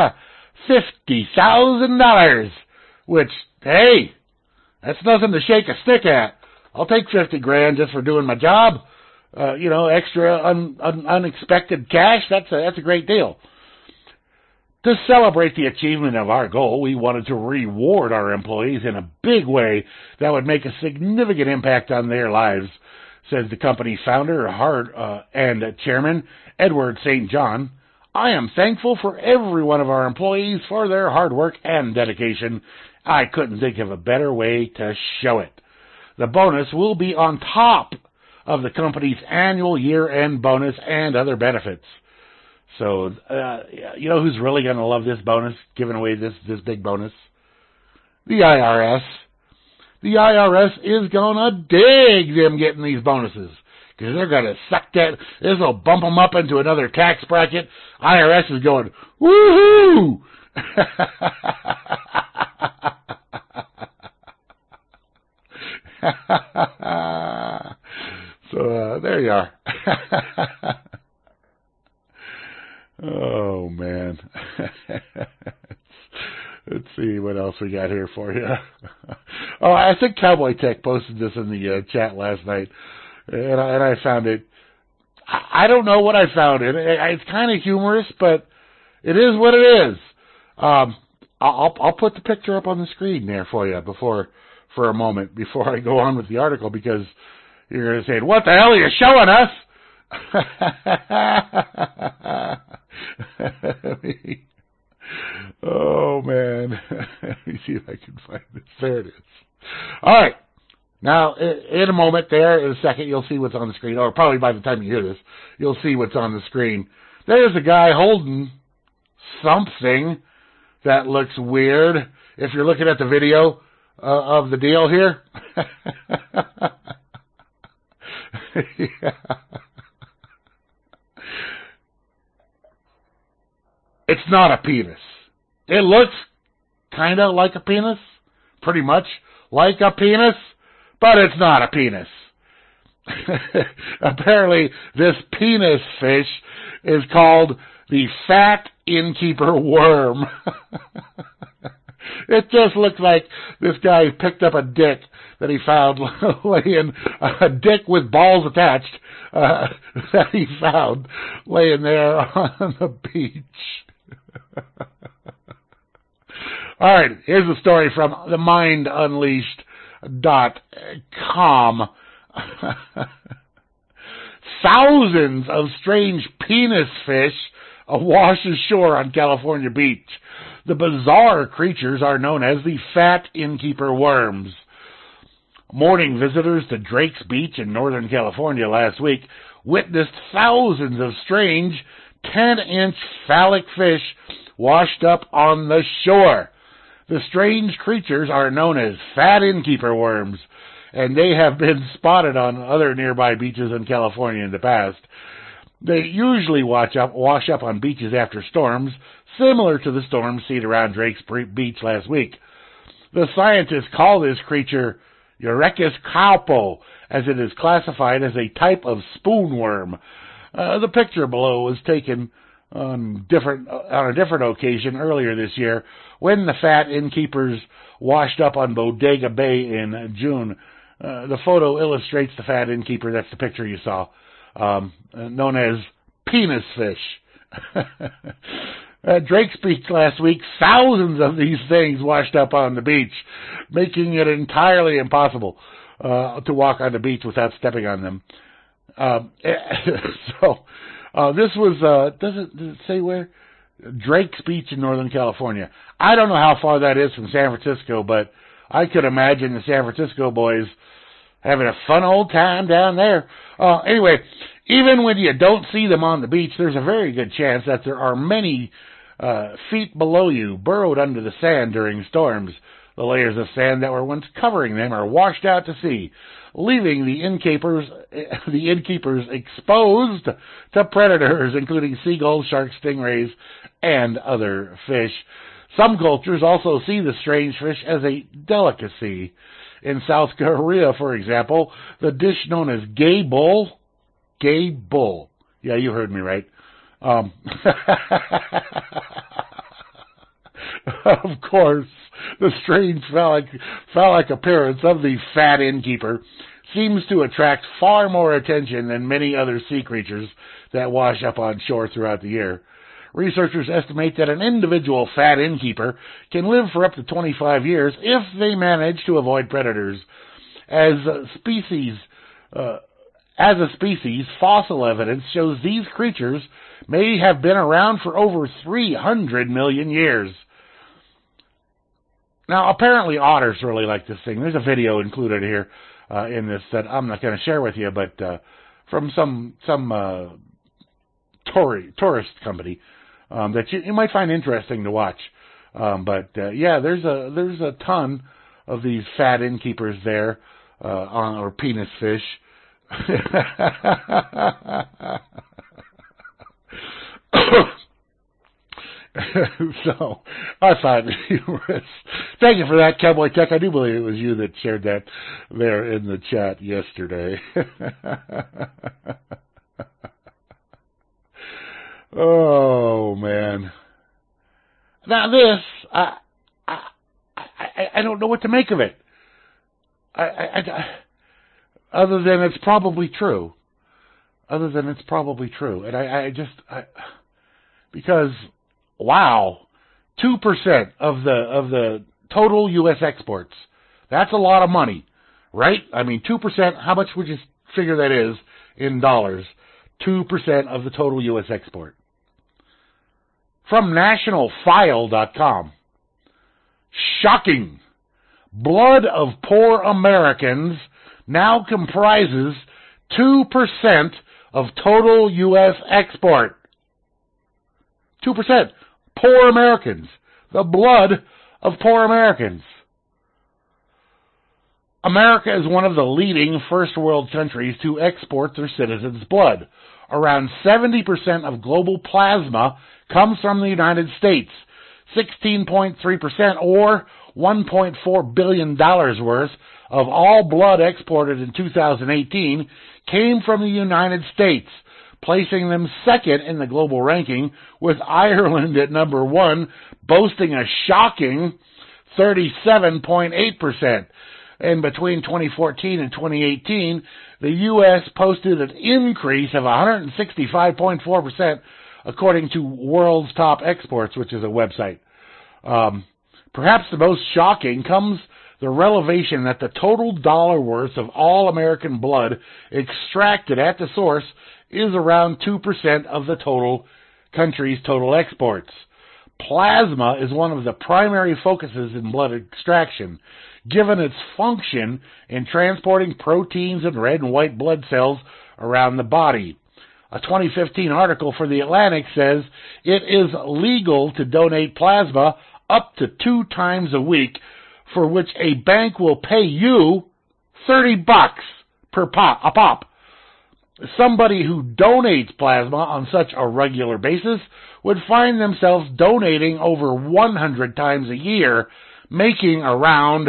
$50,000, which, hey, that's nothing to shake a stick at. I'll take $50,000 just for doing my job. Extra unexpected cash, that's a great deal. To celebrate the achievement of our goal, we wanted to reward our employees in a big way that would make a significant impact on their lives, says the company founder and chairman, Edward St. John. I am thankful for every one of our employees for their hard work and dedication. I couldn't think of a better way to show it. The bonus will be on top of the company's annual year-end bonus and other benefits. So, you know who's really going to love this bonus, giving away this big bonus? The IRS. The IRS is going to dig them getting these bonuses, because they're going to suck that. This will bump them up into another tax bracket. IRS is going, woohoo! So, there you are. Oh, man. Let's see what else we got here for you. Oh, I think Cowboy Tech posted this in the chat last night, and I found it. I don't know what I found. It's kind of humorous, but it is what it is. I'll put the picture up on the screen there for you for a moment before I go on with the article, because you're going to say, "What the hell are you showing us?" Oh man, let me see if I can find this. There it is. All right. Now, in a moment, there, in a second, you'll see what's on the screen, or probably by the time you hear this, you'll see what's on the screen. There's a guy holding something that looks weird. If you're looking at the video of the deal here. Yeah. It's not a penis. It looks kind of like a penis, pretty much like a penis, but it's not a penis. Apparently, this penis fish is called the fat innkeeper worm. It just looks like this guy picked up a dick that he found laying, a dick with balls attached, that he found laying there on the beach. All right, here's a story from themindunleashed.com. Thousands of strange penis fish awash ashore on California beach. The bizarre creatures are known as the fat innkeeper worms. Morning visitors to Drake's Beach in Northern California last week witnessed thousands of strange 10-inch phallic fish washed up on the shore. The strange creatures are known as fat innkeeper worms, and they have been spotted on other nearby beaches in California in the past. They usually wash up on beaches after storms, similar to the storms seen around Drake's Beach last week. The scientists call this creature Eurychus caupo, as it is classified as a type of spoonworm. The picture below was taken on a different occasion earlier this year, when the fat innkeepers washed up on Bodega Bay in June. The photo illustrates the fat innkeeper. That's the picture you saw, known as penis fish. At Drake's Beach last week, thousands of these things washed up on the beach, making it entirely impossible to walk on the beach without stepping on them. This was, does it say where? Drake's Beach in Northern California. I don't know how far that is from San Francisco, but I could imagine the San Francisco boys having a fun old time down there. Anyway, even when you don't see them on the beach, there's a very good chance that there are many feet below you, burrowed under the sand during storms. The layers of sand that were once covering them are washed out to sea, leaving the innkeepers exposed to predators, including seagulls, sharks, stingrays, and other fish. Some cultures also see the strange fish as a delicacy. In South Korea, for example, the dish known as gaebol, yeah, you heard me right. Of course, the strange phallic appearance of the fat innkeeper seems to attract far more attention than many other sea creatures that wash up on shore throughout the year. Researchers estimate that an individual fat innkeeper can live for up to 25 years if they manage to avoid predators. As a species, fossil evidence shows these creatures may have been around for over 300 million years. Now, apparently otters really like this thing. There's a video included here in this that I'm not going to share with you, but from some tourist company that you might find interesting to watch. Yeah, there's a ton of these fat innkeepers there, or penis fish. So I find it humorous. Thank you for that, Cowboy Tech. I do believe it was you that shared that there in the chat yesterday. Oh man! Now this, I don't know what to make of it. Other than it's probably true. And because, wow, 2% of the total U.S. exports. That's a lot of money, right? I mean, 2%, how much would you figure that is in dollars? 2% of the total U.S. export. From nationalfile.com. Shocking. Blood of poor Americans now comprises 2% of total U.S. export. 2%. Poor Americans. The blood of poor Americans. America is one of the leading first world countries to export their citizens' blood. Around 70% of global plasma comes from the United States. 16.3% or $1.4 billion worth of all blood exported in 2018 came from the United States, placing them second in the global ranking, with Ireland at number 1, boasting a shocking 37.8%. And between 2014 and 2018, the U.S. posted an increase of 165.4%, according to World's Top Exports, which is a website. Perhaps the most shocking comes the revelation that the total dollar worth of all American blood extracted at the source is around 2% of the total country's total exports. Plasma is one of the primary focuses in blood extraction, given its function in transporting proteins and red and white blood cells around the body. A 2015 article for The Atlantic says it is legal to donate plasma up to 2 times a week, for which a bank will pay you $30 per pop. Somebody who donates plasma on such a regular basis would find themselves donating over 100 times a year, making around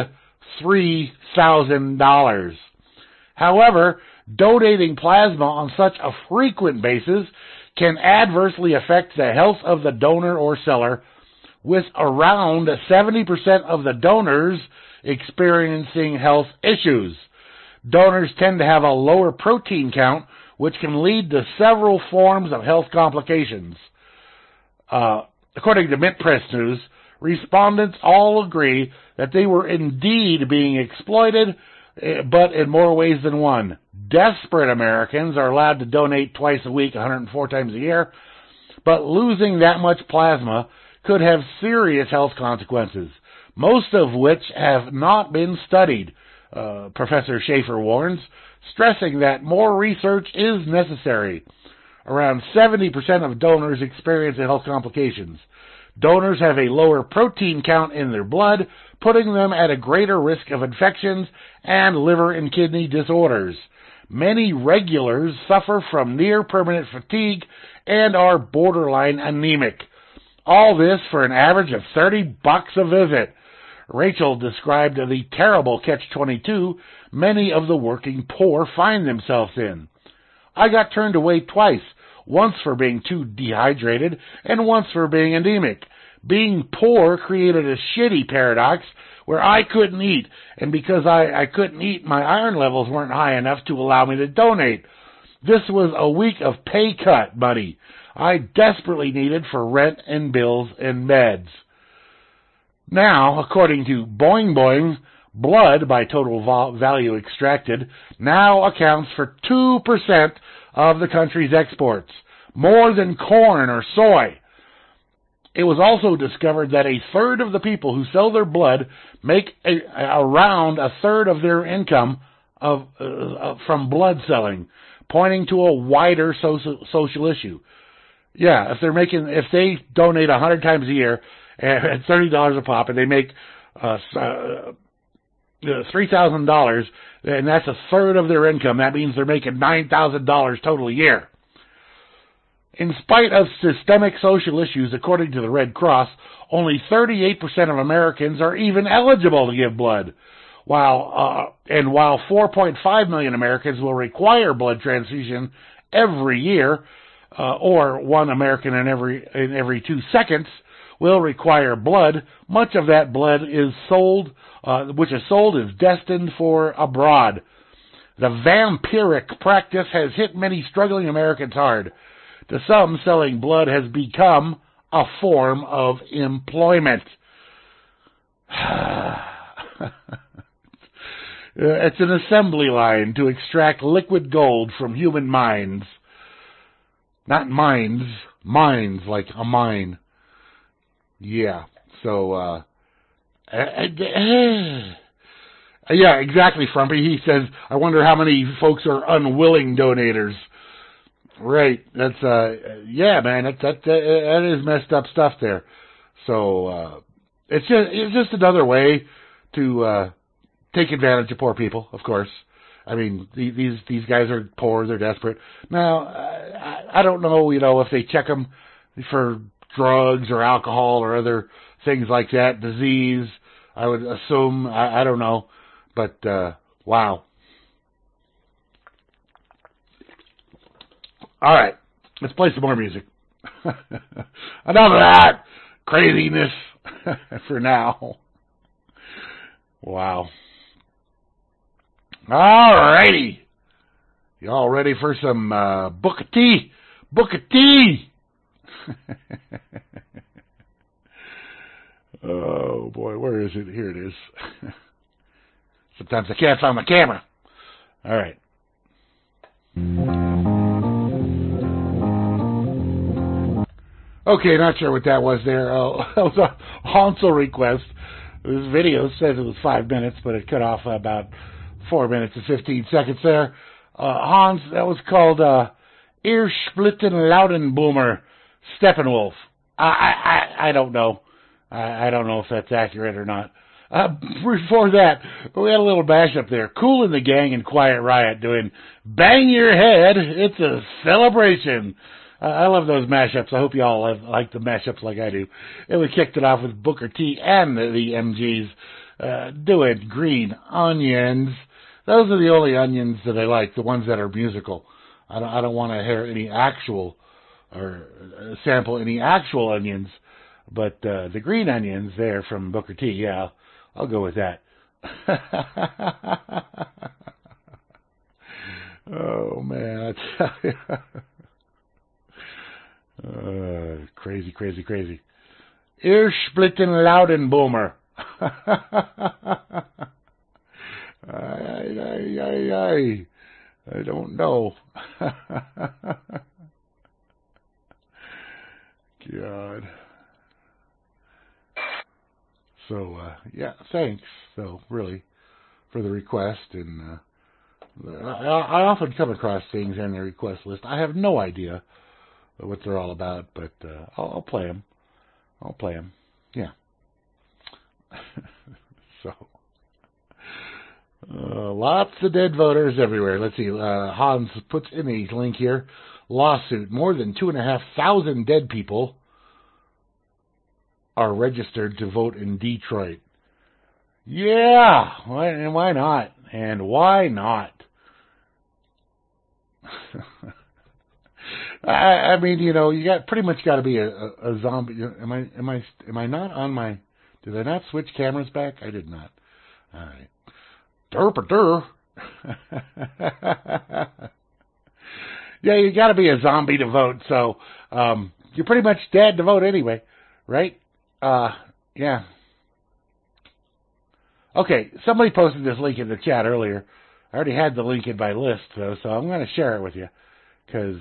$3,000. However, donating plasma on such a frequent basis can adversely affect the health of the donor or seller, with around 70% of the donors experiencing health issues. Donors tend to have a lower protein count, which can lead to several forms of health complications. According to Mint Press News, respondents all agree that they were indeed being exploited, but in more ways than one. Desperate Americans are allowed to donate twice a week, 104 times a year, but losing that much plasma could have serious health consequences, most of which have not been studied, Professor Schaefer warns, stressing that more research is necessary. Around 70% of donors experience health complications. Donors have a lower protein count in their blood, putting them at a greater risk of infections and liver and kidney disorders. Many regulars suffer from near-permanent fatigue and are borderline anemic. All this for an average of $30 a visit. Rachel described the terrible catch-22 many of the working poor find themselves in. I got turned away twice, once for being too dehydrated and once for being anemic. Being poor created a shitty paradox where I couldn't eat, and because I couldn't eat, my iron levels weren't high enough to allow me to donate. This was a week of pay cut money I desperately needed for rent and bills and meds. Now, according to Boing Boing, blood by total value extracted now accounts for 2% of the country's exports, more than corn or soy. It was also discovered that a third of the people who sell their blood make around a third of their income from blood selling, pointing to a wider social issue. Yeah, if they donate 100 times a year at $30 a pop, and they make $3,000, and that's a third of their income, that means they're making $9,000 total a year. In spite of systemic social issues, according to the Red Cross, only 38% of Americans are even eligible to give blood, while 4.5 million Americans will require blood transfusion every year, or 1 American in every 2 seconds will require blood. Much of that blood is sold, is destined for abroad. The vampiric practice has hit many struggling Americans hard. To some, selling blood has become a form of employment. It's an assembly line to extract liquid gold from human minds. Not minds, mines, like a mine. Yeah, so, yeah, exactly, Frumpy. He says, I wonder how many folks are unwilling donators. Right, that's, yeah, man, that is messed up stuff there. So, it's just another way to, take advantage of poor people, of course. I mean, these guys are poor, they're desperate. Now, I don't know, if they check them for drugs or alcohol or other things like that, disease, I would assume, I don't know, but, wow. All right, let's play some more music. Enough of that craziness for now. Wow. All righty. Y'all ready for some Booker T? Booker T! Oh, boy, where is it? Here it is. Sometimes I can't find my camera. All right. Okay, not sure what that was there. That was a Hansel request. This video says it was 5 minutes, but it cut off about 4 minutes and 15 seconds there. Hans, that was called Earsplitten Laudenboomer Steppenwolf. I don't know. I don't know if that's accurate or not. Before that, we had a little mashup there. Kool and the Gang and Quiet Riot doing Bang Your Head. It's a celebration. I love those mashups. I hope you all like the mashups like I do. And we kicked it off with Booker T and the MGs doing Green Onions. Those are the only onions that I like, the ones that are musical. I don't want to hear any actual or sample any actual onions, but the Green Onions there from Booker T, yeah, I'll go with that. Oh man, I tell you. Crazy, crazy, crazy. Earsplitten Laudenboomer. I don't know. God. So, yeah, thanks, so, really, for the request, and I often come across things on the request list. I have no idea what they're all about, but I'll play them. I'll play them. Yeah. So, lots of dead voters everywhere. Let's see. Hans puts in a link here. Lawsuit. More than 2,500 dead people are registered to vote in Detroit. Yeah. Why not? And why not? I mean, you got pretty much got to be a zombie. Am I not on my? Did I not switch cameras back? I did not. All right. Derp. Yeah, you got to be a zombie to vote. So you're pretty much dead to vote anyway, right? Yeah. Okay, somebody posted this link in the chat earlier. I already had the link in my list, though, so I'm going to share it with you. Because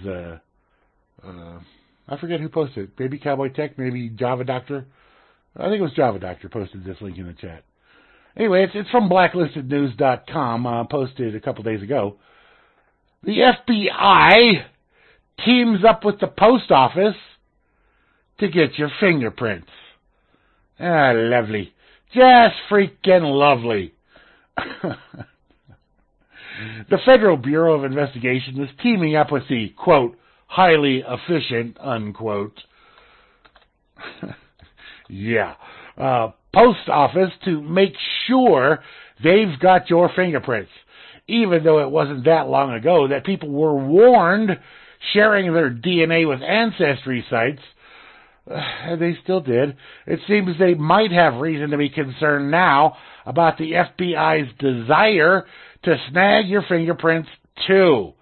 I forget who posted it. Maybe Cowboy Tech, maybe Java Doctor. I think it was Java Doctor posted this link in the chat. Anyway, it's from blacklistednews.com, posted a couple days ago. The FBI teams up with the post office to get your fingerprints. Ah, lovely. Just freaking lovely. The Federal Bureau of Investigation is teaming up with the, quote, highly efficient, unquote, yeah, post office to make sure they've got your fingerprints. Even though it wasn't that long ago that people were warned sharing their DNA with ancestry sites, and they still did. It seems they might have reason to be concerned now about the FBI's desire to snag your fingerprints too.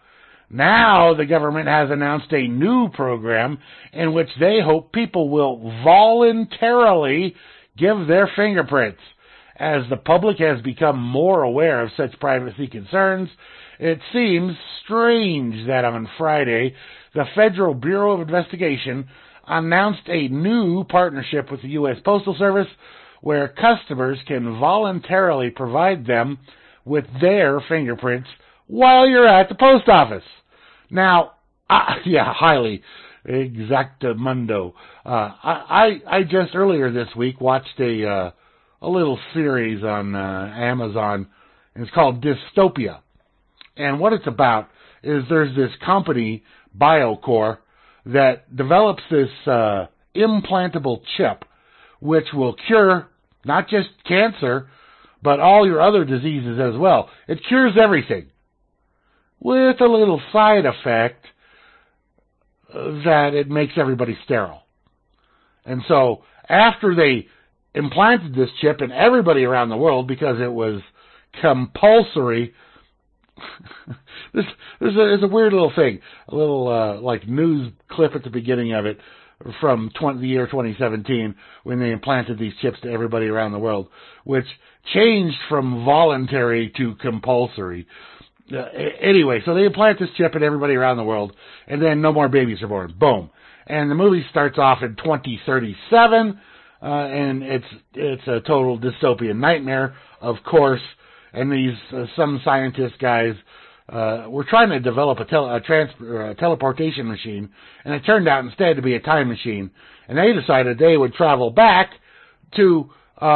Now the government has announced a new program in which they hope people will voluntarily give their fingerprints. As the public has become more aware of such privacy concerns, it seems strange that on Friday, the Federal Bureau of Investigation announced a new partnership with the U.S. Postal Service where customers can voluntarily provide them with their fingerprints while you're at the post office. Now, highly exactamundo. I just earlier this week watched a little series on Amazon, and it's called Dystopia. And what it's about is there's this company, BioCore, that develops this implantable chip which will cure not just cancer, but all your other diseases as well. It cures everything, with a little side effect that it makes everybody sterile. And so after they implanted this chip in everybody around the world because it was compulsory, there's a weird little thing, a little like news clip at the beginning of it from the year 2017 when they implanted these chips to everybody around the world, which changed from voluntary to compulsory. Anyway, so they implant this chip in everybody around the world, and then no more babies are born. Boom. And the movie starts off in 2037, and it's a total dystopian nightmare, of course. And these some scientist guys were trying to develop a teleportation machine, and it turned out instead to be a time machine. And they decided they would travel back to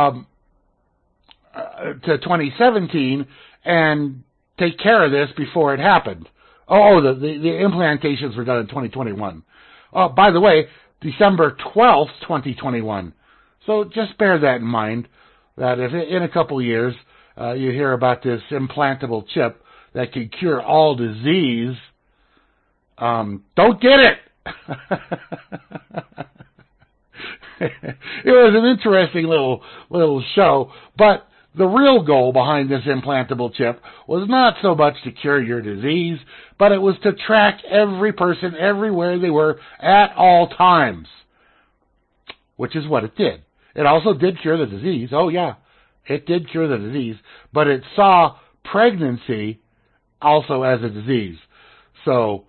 2017 and take care of this before it happened. The implantations were done in 2021. Oh, by the way, December 12th, 2021. So just bear that in mind, that if in a couple years you hear about this implantable chip that can cure all disease, don't get it! It was an interesting little show, but the real goal behind this implantable chip was not so much to cure your disease, but it was to track every person everywhere they were at all times, which is what it did. It also did cure the disease. Oh, yeah, it did cure the disease, but it saw pregnancy also as a disease. So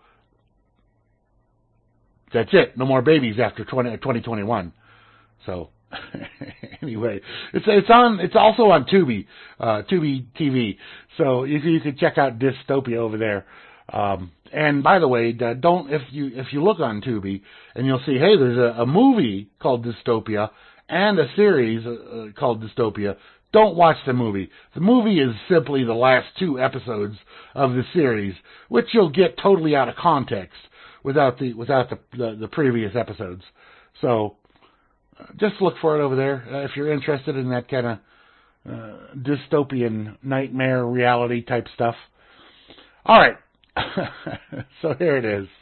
that's it. No more babies after 2021. So anyway, it's also on Tubi, Tubi TV. So you can check out Dystopia over there. And by the way, if you look on Tubi and you'll see, hey, there's a movie called Dystopia and a series called Dystopia. Don't watch the movie. The movie is simply the last 2 episodes of the series, which you'll get totally out of context without the previous episodes. So just look for it over there if you're interested in that kind of dystopian nightmare reality type stuff. All right. So here it is.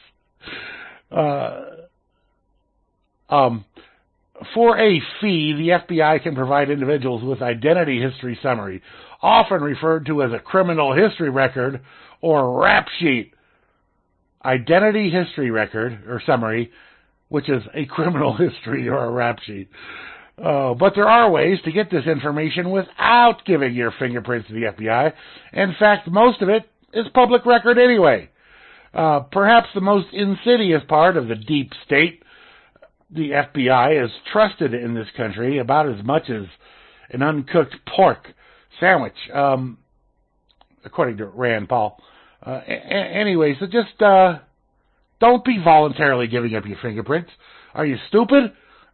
For a fee, the FBI can provide individuals with identity history summary, often referred to as a criminal history record or rap sheet. Identity history record or summary, which is a criminal history or a rap sheet. But there are ways to get this information without giving your fingerprints to the FBI. In fact, most of it is public record anyway. Perhaps the most insidious part of the deep state, the FBI is trusted in this country about as much as an uncooked pork sandwich, according to Rand Paul. Anyway, so just don't be voluntarily giving up your fingerprints. Are you stupid?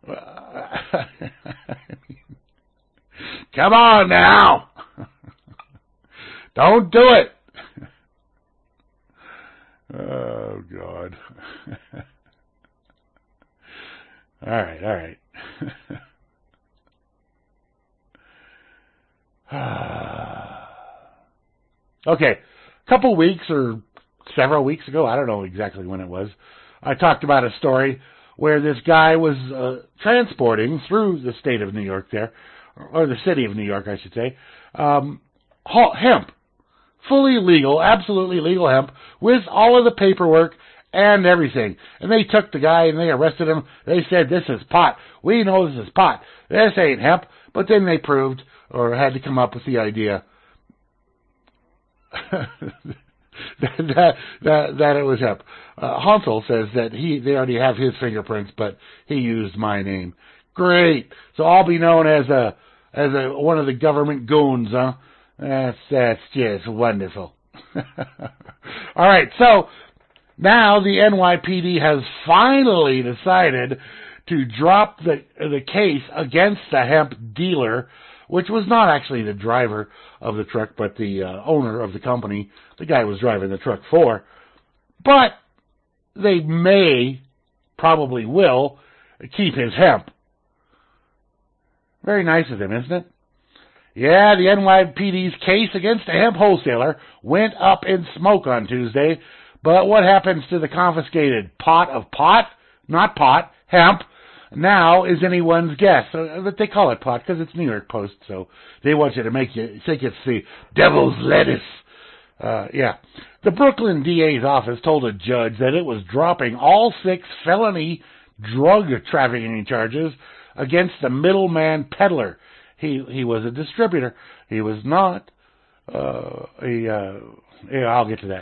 Come on now. Don't do it. Oh, God. All right. Okay, a couple weeks or several weeks ago, I don't know exactly when it was, I talked about a story where this guy was transporting through the state of New York there, or the city of New York, I should say, hemp. fully legal, absolutely legal hemp, with all of the paperwork and everything. And they took the guy and they arrested him. They said, this is pot. We know this is pot. This ain't hemp. But then they proved, or had to come up with the idea, that it was hemp. Hansel says that they already have his fingerprints, but he used my name. Great. So I'll be known as one of the government goons, huh? That's just wonderful. All right, so now the NYPD has finally decided to drop the case against the hemp dealer, which was not actually the driver of the truck, but the owner of the company the guy was driving the truck for. But they probably will, keep his hemp. Very nice of them, isn't it? Yeah, the NYPD's case against a hemp wholesaler went up in smoke on Tuesday. But what happens to the confiscated pot of pot? Not pot, hemp. Now is anyone's guess. But they call it pot because it's New York Post, so they want you to think it's the devil's lettuce. Yeah. The Brooklyn DA's office told a judge that it was dropping all 6 felony drug trafficking charges against the middleman peddler. He was a distributor. He was not I'll get to that.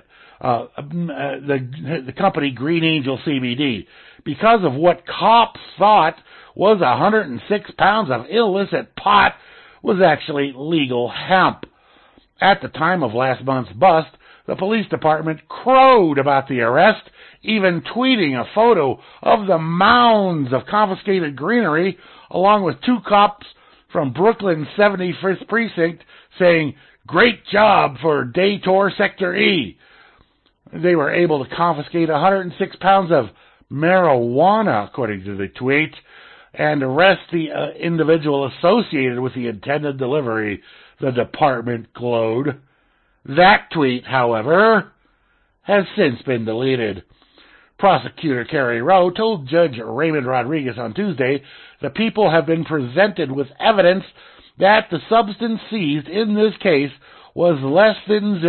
The company Green Angel CBD, because of what cops thought was 106 pounds of illicit pot, was actually legal hemp. At the time of last month's bust, the police department crowed about the arrest, even tweeting a photo of the mounds of confiscated greenery, along with 2 cops from Brooklyn's 71st Precinct saying, "Great job for Day Tour Sector E." They were able to confiscate 106 pounds of marijuana, according to the tweet, and arrest the individual associated with the intended delivery, the department glowed. That tweet, however, has since been deleted. Prosecutor Kerry Rowe told Judge Raymond Rodriguez on Tuesday the people have been presented with evidence that the substance seized in this case was less than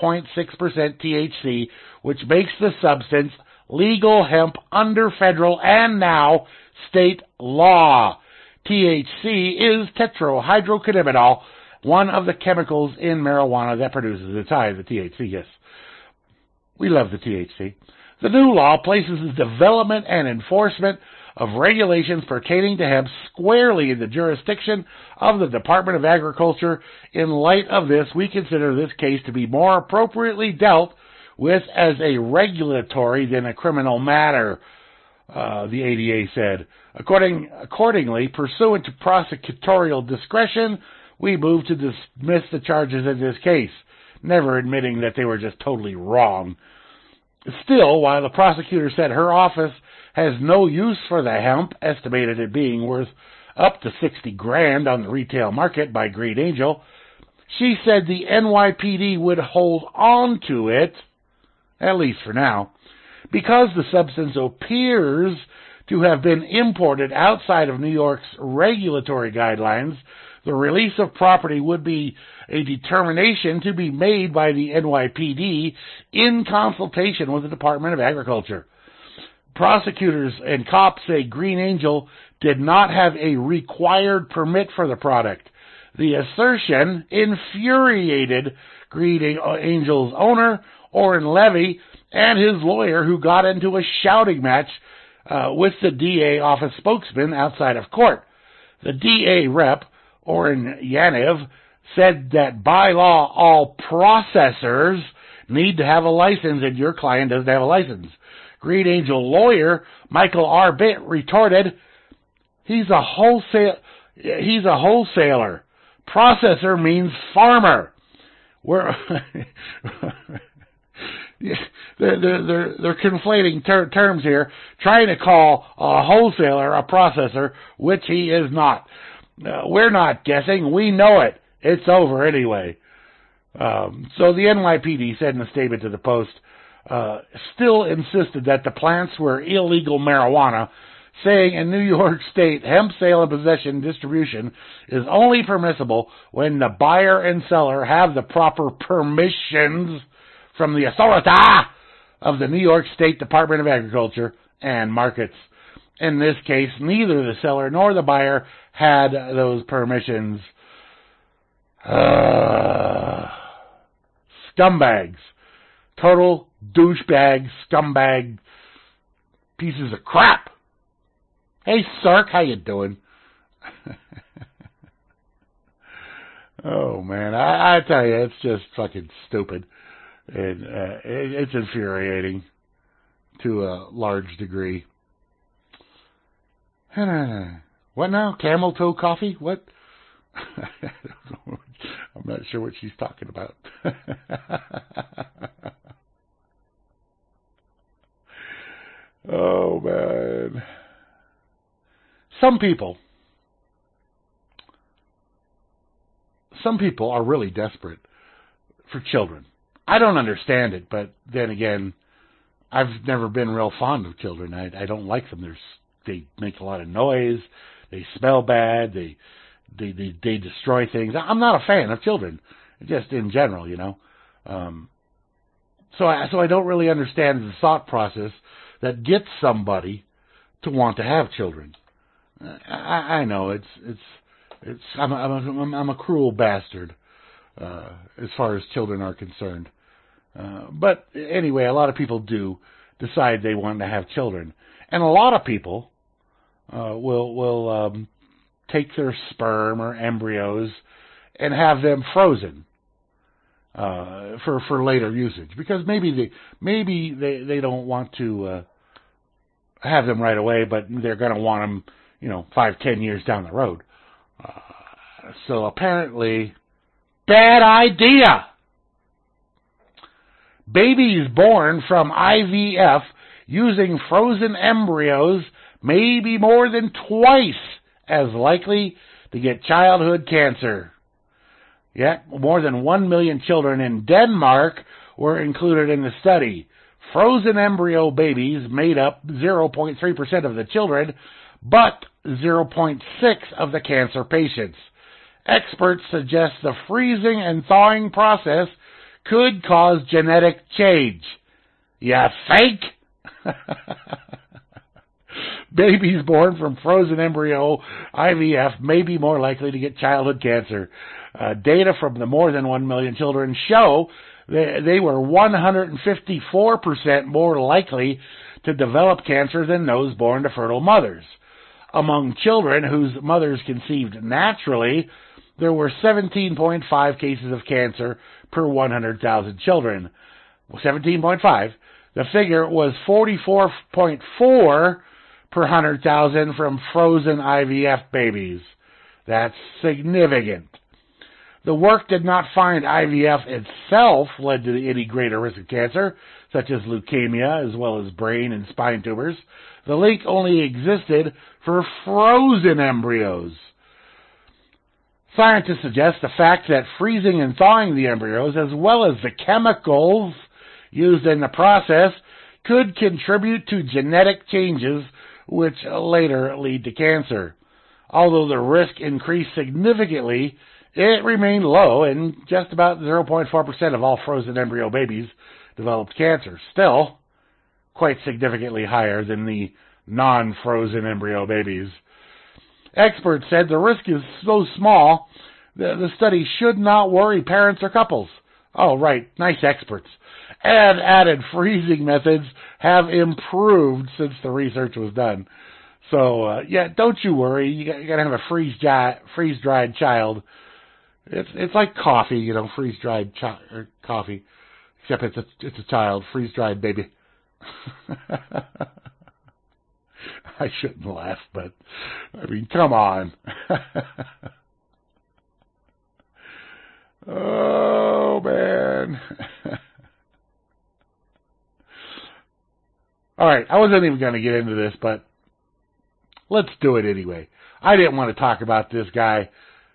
0.6% THC, which makes the substance legal hemp under federal and now state law. THC is tetrahydrocannabinol, one of the chemicals in marijuana that produces its high, the THC, yes. We love the THC. The new law places the development and enforcement of regulations pertaining to hemp squarely in the jurisdiction of the Department of Agriculture. In light of this, we consider this case to be more appropriately dealt with as a regulatory than a criminal matter, the ADA said. Accordingly, pursuant to prosecutorial discretion, we moved to dismiss the charges in this case, never admitting that they were just totally wrong. Still, while the prosecutor said her office has no use for the hemp, estimated it being worth up to $60,000 on the retail market by Green Angel, she said the NYPD would hold on to it, at least for now, because the substance appears to have been imported outside of New York's regulatory guidelines. The release of property would be a determination to be made by the NYPD in consultation with the Department of Agriculture. Prosecutors and cops say Green Angel did not have a required permit for the product. The assertion infuriated Green Angel's owner, Orrin Levy, and his lawyer, who got into a shouting match with the DA office spokesman outside of court. The DA rep, Oren Yanev, said that by law all processors need to have a license, and your client doesn't have a license. Green Angel lawyer Michael R. Bitt retorted, he's a wholesaler. Processor means farmer. They're conflating terms here, trying to call a wholesaler a processor, which he is not. We're not guessing. We know it. It's over anyway. So the NYPD said in a statement to the Post, still insisted that the plants were illegal marijuana, saying in New York State, hemp sale and possession distribution is only permissible when the buyer and seller have the proper permissions from the authority of the New York State Department of Agriculture and Markets. In this case, neither the seller nor the buyer had those permissions. Scumbags. Total douchebag, scumbag, pieces of crap. Hey, Sark, how you doing? Oh, man, I tell you, it's just fucking stupid. And it's infuriating to a large degree. What now? Camel toe coffee? What? I'm not sure what she's talking about. Oh, man. Some people are really desperate for children. I don't understand it, but then again, I've never been real fond of children. I don't like them. They make a lot of noise. They smell bad. They destroy things. I'm not a fan of children, just in general, you know. So I don't really understand the thought process that gets somebody to want to have children. I know I'm a cruel bastard as far as children are concerned. But anyway, a lot of people do decide they want to have children, and a lot of people will take their sperm or embryos and have them frozen for later usage, because maybe they don't want to have them right away, but they're going to want them, 5-10 years down the road. So apparently, bad idea. Babies born from IVF using frozen embryos may be more than twice as likely to get childhood cancer. Yet, more than 1 million children in Denmark were included in the study. Frozen embryo babies made up 0.3% of the children, but 0.6% of the cancer patients. Experts suggest the freezing and thawing process could cause genetic change. You think? Babies born from frozen embryo IVF may be more likely to get childhood cancer. Data from the more than 1 million children show they were 154% more likely to develop cancer than those born to fertile mothers. Among children whose mothers conceived naturally, there were 17.5 cases of cancer per 100,000 children. 17.5. The figure was 44.4 per 100,000 from frozen IVF babies. That's significant. The work did not find IVF itself led to any greater risk of cancer, such as leukemia, as well as brain and spine tumors. The link only existed for frozen embryos. Scientists suggest the fact that freezing and thawing the embryos, as well as the chemicals used in the process, could contribute to genetic changes which later lead to cancer. Although the risk increased significantly, it remained low, and just about 0.4% of all frozen embryo babies developed cancer. Still, quite significantly higher than the non-frozen embryo babies. Experts said the risk is so small that the study should not worry parents or couples. Oh, right, nice experts. And added freezing methods have improved since the research was done. So, don't you worry. You got to have a freeze-dried child. It's like coffee, freeze-dried coffee, except it's a child, freeze-dried baby. I shouldn't laugh, but I mean, come on. Oh, man. All right, I wasn't even going to get into this, but let's do it anyway. I didn't want to talk about this guy.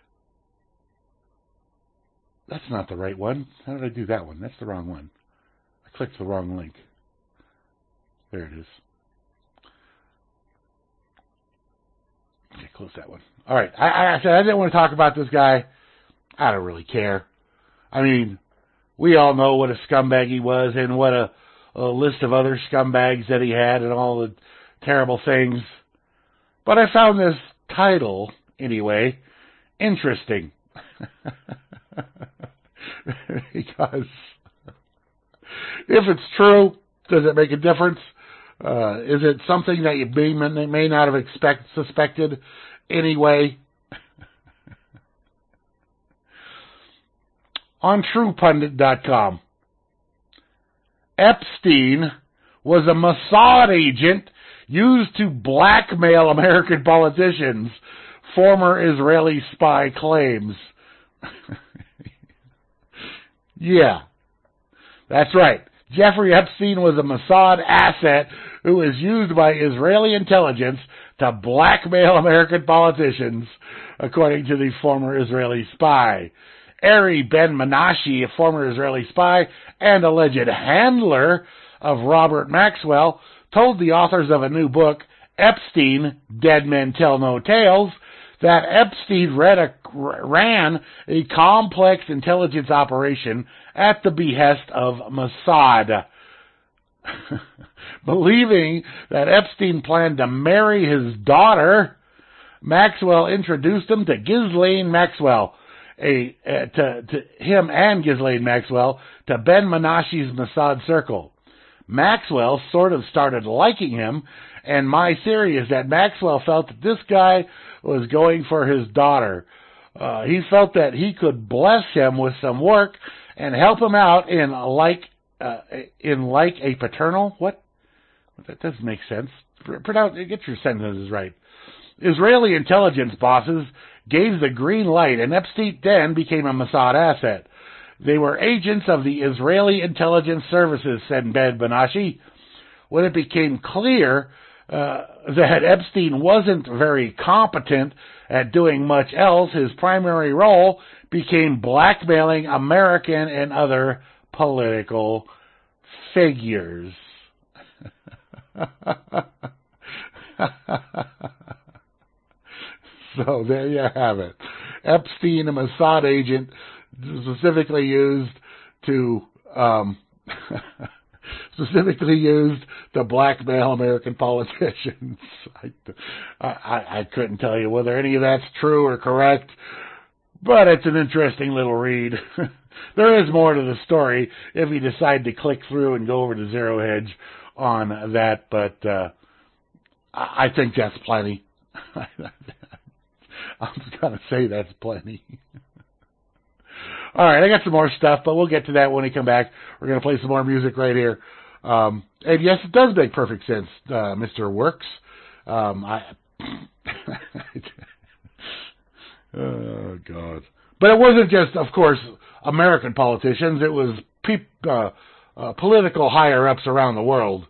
That's not the right one. How did I do that one? That's the wrong one. I clicked the wrong link. There it is. Okay, close that one. All right. I said I didn't want to talk about this guy. I don't really care. I mean, we all know what a scumbag he was and what a list of other scumbags that he had and all the terrible things. But I found this title, anyway, interesting. Because if it's true, does it make a difference? Is it something that you may not have suspected anyway? On TruePundit.com, Epstein was a Mossad agent used to blackmail American politicians, former Israeli spy claims. Yeah, that's right. Jeffrey Epstein was a Mossad asset who was used by Israeli intelligence to blackmail American politicians, according to the former Israeli spy. Ari Ben-Menashe, a former Israeli spy and alleged handler of Robert Maxwell, told the authors of a new book, Epstein, Dead Men Tell No Tales, that Epstein ran a complex intelligence operation at the behest of Mossad. Believing that Epstein planned to marry his daughter, Maxwell introduced him to Ghislaine Maxwell, to him and Ghislaine Maxwell, to Ben-Menashe's Mossad circle. Maxwell sort of started liking him, and my theory is that Maxwell felt that this guy was going for his daughter. He felt that he could bless him with some work and help him out in like a paternal, what? That doesn't make sense. Get your sentences right. Israeli intelligence bosses gave the green light, and Epstein then became a Mossad asset. They were agents of the Israeli intelligence services, said Ben-Menashe. When it became clear that Epstein wasn't very competent at doing much else, his primary role became blackmailing American and other political figures. So there you have it. Epstein, a Mossad agent, specifically used to blackmail American politicians. I couldn't tell you whether any of that's true or correct, but it's an interesting little read. There is more to the story if you decide to click through and go over to Zero Hedge on that, but I think that's plenty. I'm just going to say that's plenty. All right, I got some more stuff, but we'll get to that when we come back. We're going to play some more music right here. And yes, it does make perfect sense, Mr. Works. Oh, God. But it wasn't just, of course, American politicians. It was political higher-ups around the world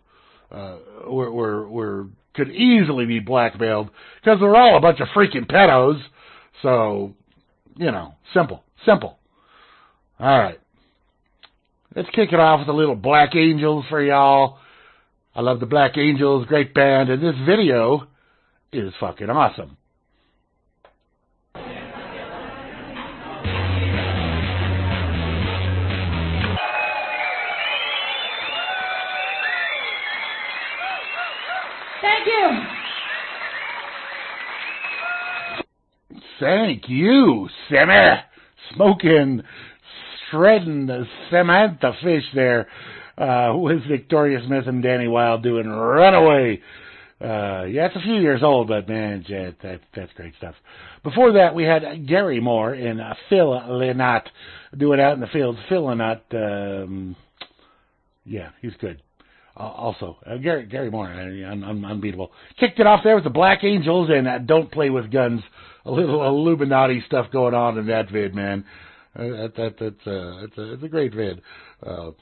could easily be blackmailed because they're all a bunch of freaking pedos. So, simple. All right. Let's kick it off with a little Black Angels for y'all. I love the Black Angels, great band, and this video is fucking awesome. Thank you. Thank you, Sammy. Smoking, shredding the Samantha Fish there with Victoria Smith and Danny Wilde doing Runaway. Yeah, it's a few years old, but man, that's great stuff. Before that, we had Gary Moore and Phil Lynott doing Out in the Fields. Phil Lynott, yeah, he's good. Also, Gary Moore, unbeatable. Kicked it off there with the Black Angels and Don't Play with Guns. A little Illuminati stuff going on in that vid, man. It's a great vid. Oh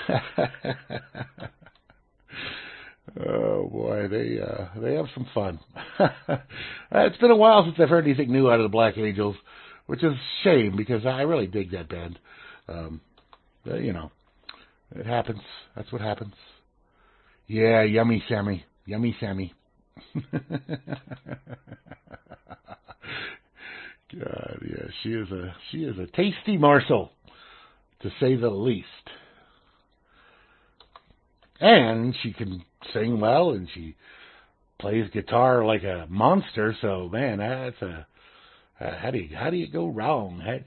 boy, they have some fun. It's been a while since I've heard anything new out of the Black Angels, which is a shame because I really dig that band. It happens. That's what happens. Yeah, yummy Sammy. God, yeah, she is a tasty morsel, to say the least. And she can sing well, and she plays guitar like a monster. So, man, that's how do you go wrong? I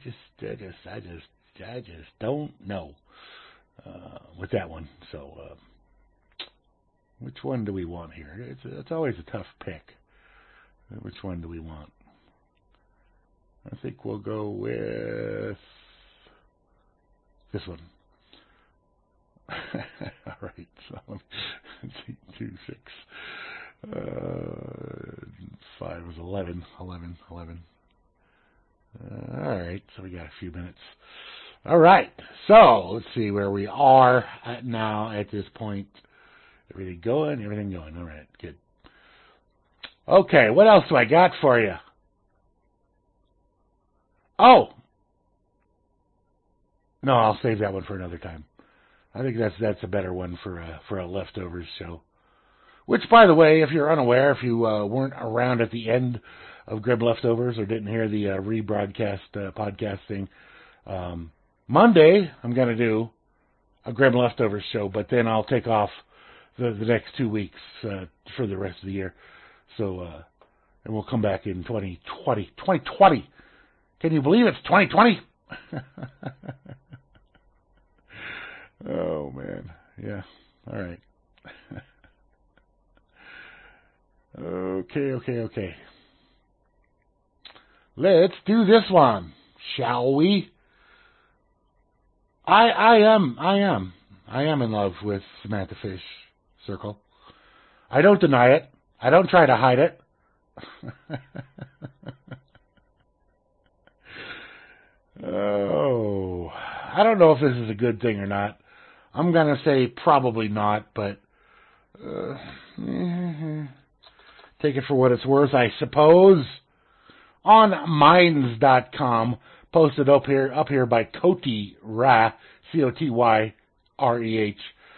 just don't know with that one. So, which one do we want here? It's always a tough pick. Which one do we want? I think we'll go with this one. All right, so let's see, 2, 6, 5 was 11. All right, so we got a few minutes. All right, so let's see where we are at now at this point. Everything going. All right, good. Okay, what else do I got for you? Oh, no, I'll save that one for another time. I think that's a better one for a leftovers show. Which, by the way, if you're unaware, if you weren't around at the end of Grim Leftovers or didn't hear the rebroadcast podcast thing, Monday I'm going to do a Grim Leftovers show, but then I'll take off the next 2 weeks for the rest of the year. So, and we'll come back in 2020. 2020! Can you believe it's 2020? Oh, man. Yeah. All right. Okay. Let's do this one, shall we? I am in love with Samantha Fish Circle. I don't deny it. I don't try to hide it. Oh, I don't know if this is a good thing or not. I'm going to say probably not, but take it for what it's worth, I suppose. On Minds.com, posted up here by Coty Ra, Coty Reh.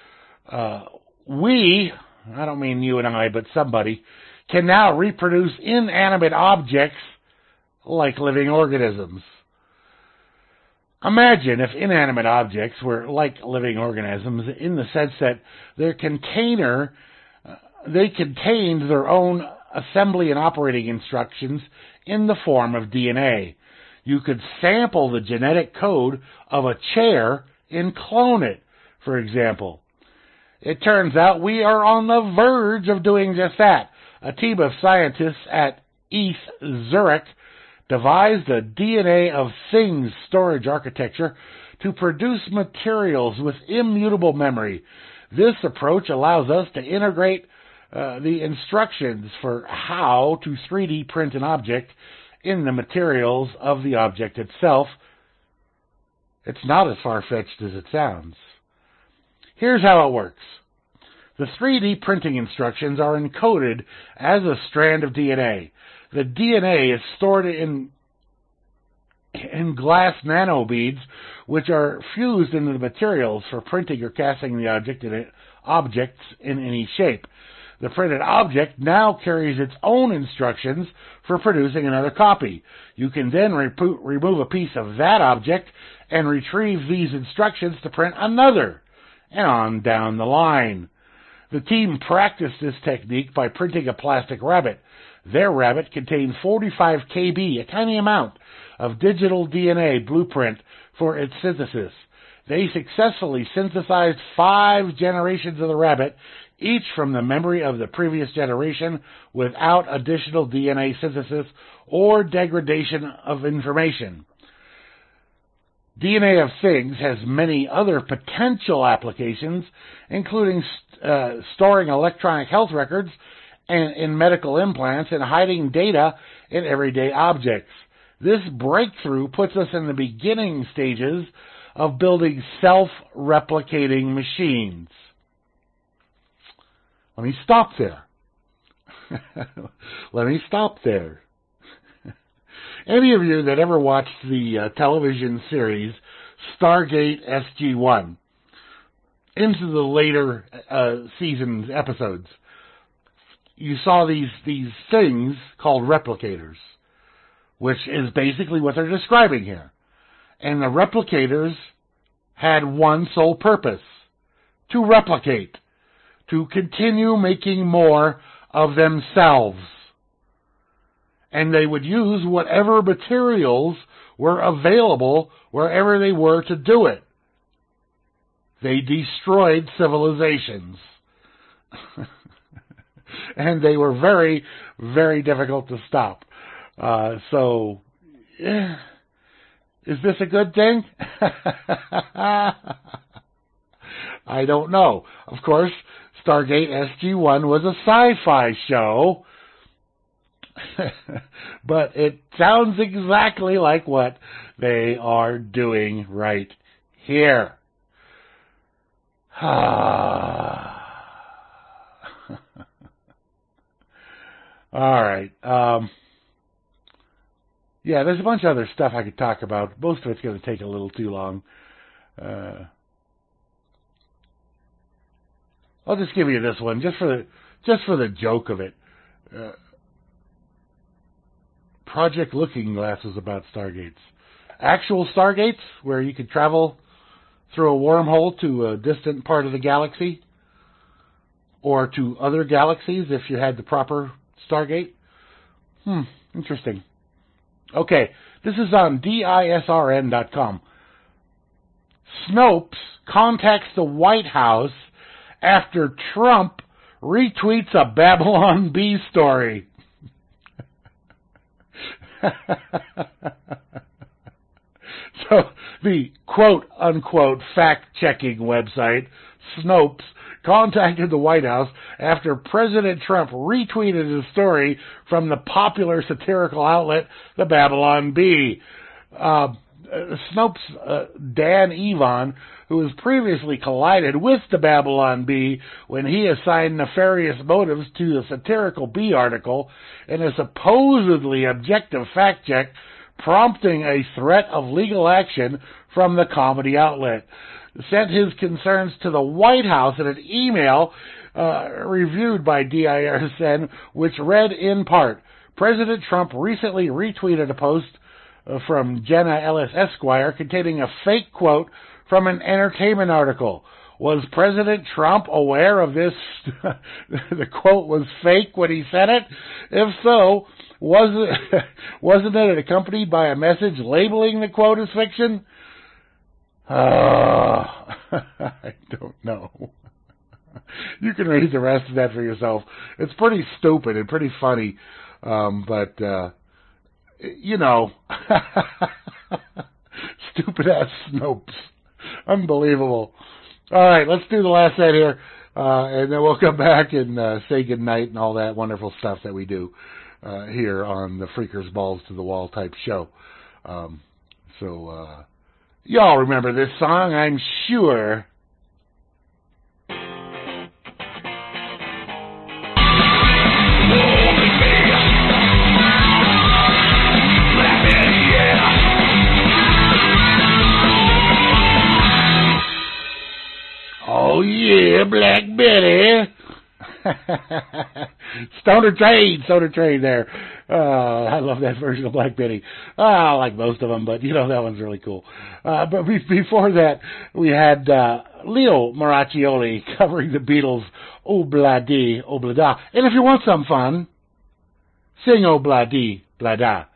We, I don't mean you and I, but somebody, can now reproduce inanimate objects like living organisms. Imagine if inanimate objects were like living organisms in the sense that they contained their own assembly and operating instructions in the form of DNA. You could sample the genetic code of a chair and clone it, for example. It turns out we are on the verge of doing just that. A team of scientists at ETH Zurich devised a DNA of things storage architecture to produce materials with immutable memory. This approach allows us to integrate the instructions for how to 3D print an object in the materials of the object itself. It's not as far-fetched as it sounds. Here's how it works. The 3D printing instructions are encoded as a strand of DNA. The DNA is stored in glass nanobeads, which are fused into the materials for printing or casting the objects in any shape. The printed object now carries its own instructions for producing another copy. You can then remove a piece of that object and retrieve these instructions to print another, and on down the line. The team practiced this technique by printing a plastic rabbit. Their rabbit contained 45 kb, a tiny amount, of digital DNA blueprint for its synthesis. They successfully synthesized 5 generations of the rabbit, each from the memory of the previous generation, without additional DNA synthesis or degradation of information. DNA of Things has many other potential applications, including storing electronic health records and in medical implants and hiding data in everyday objects. This breakthrough puts us in the beginning stages of building self-replicating machines. Let me stop there. Any of you that ever watched the television series Stargate SG-1 into the later seasons episodes, you saw these things called replicators, which is basically what they're describing here. And the replicators had one sole purpose: to replicate, to continue making more of themselves. And they would use whatever materials were available wherever they were to do it. They destroyed civilizations. And they were very, very difficult to stop. So, is this a good thing? I don't know. Of course, Stargate SG-1 was a sci-fi show, but it sounds exactly like what they are doing right here. All right. Yeah, there's a bunch of other stuff I could talk about. Most of it's going to take a little too long. I'll just give you this one, just for the joke of it. Project Looking Glass is about Stargates. Actual Stargates, where you could travel through a wormhole to a distant part of the galaxy, or to other galaxies if you had the proper Stargate. Interesting. Okay, this is on DISRN.com. Snopes contacts the White House after Trump retweets a Babylon Bee story. So the quote-unquote fact-checking website, Snopes, contacted the White House after President Trump retweeted his story from the popular satirical outlet, the Babylon Bee. Snopes' Dan Evon, who has previously collided with the Babylon Bee when he assigned nefarious motives to the satirical Bee article in a supposedly objective fact check, prompting a threat of legal action from the comedy outlet, sent his concerns to the White House in an email reviewed by DISN, which read in part, President Trump recently retweeted a post from Jenna Ellis Esquire containing a fake quote from an entertainment article. Was President Trump aware of this? The quote was fake when he said it? If so, wasn't it accompanied by a message labeling the quote as fiction? I don't know. You can read the rest of that for yourself. It's pretty stupid and pretty funny, but you know, stupid ass Snopes. Unbelievable. All right, let's do the last set here, and then we'll come back and say goodnight and all that wonderful stuff that we do here on the Freakers Balls to the Wall type show. So y'all remember this song, I'm sure. Oh yeah, Black Betty. Stoner Trade there. I love that version of Black Betty. I like most of them, but you know, that one's really cool. But before that, we had Leo Maraccioli covering the Beatles' Obladi Oblada. And if you want some fun, sing Obladi Blada.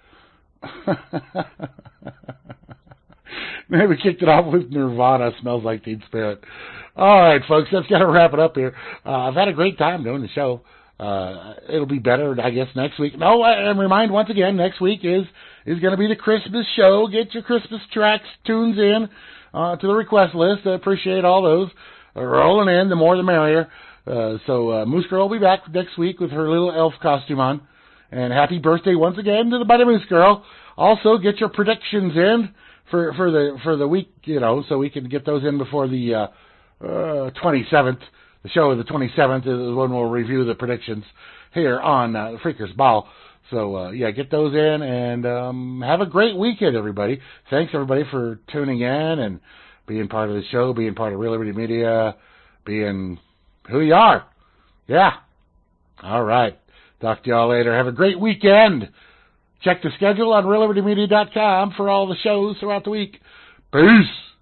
Then we kicked it off with Nirvana, Smells Like Teen Spirit. All right, folks, that's got to wrap it up here. I've had a great time doing the show. It'll be better, I guess, next week. No, and remind once again, next week is going to be the Christmas show. Get your Christmas tracks, tunes in to the request list. I appreciate all those rolling in. The more, the merrier. So Moose Girl will be back next week with her little elf costume on. And happy birthday once again to the Buddy Moose Girl. Also, get your predictions in for the week, you know, so we can get those in before the 27th. The show of the 27th is when we'll review the predictions here on the Freakers Ball. So, yeah, get those in and have a great weekend, everybody. Thanks, everybody, for tuning in and being part of the show, being part of Real Liberty Media, being who you are. Yeah. All right. Talk to y'all later. Have a great weekend. Check the schedule on RealLibertyMedia.com for all the shows throughout the week. Peace.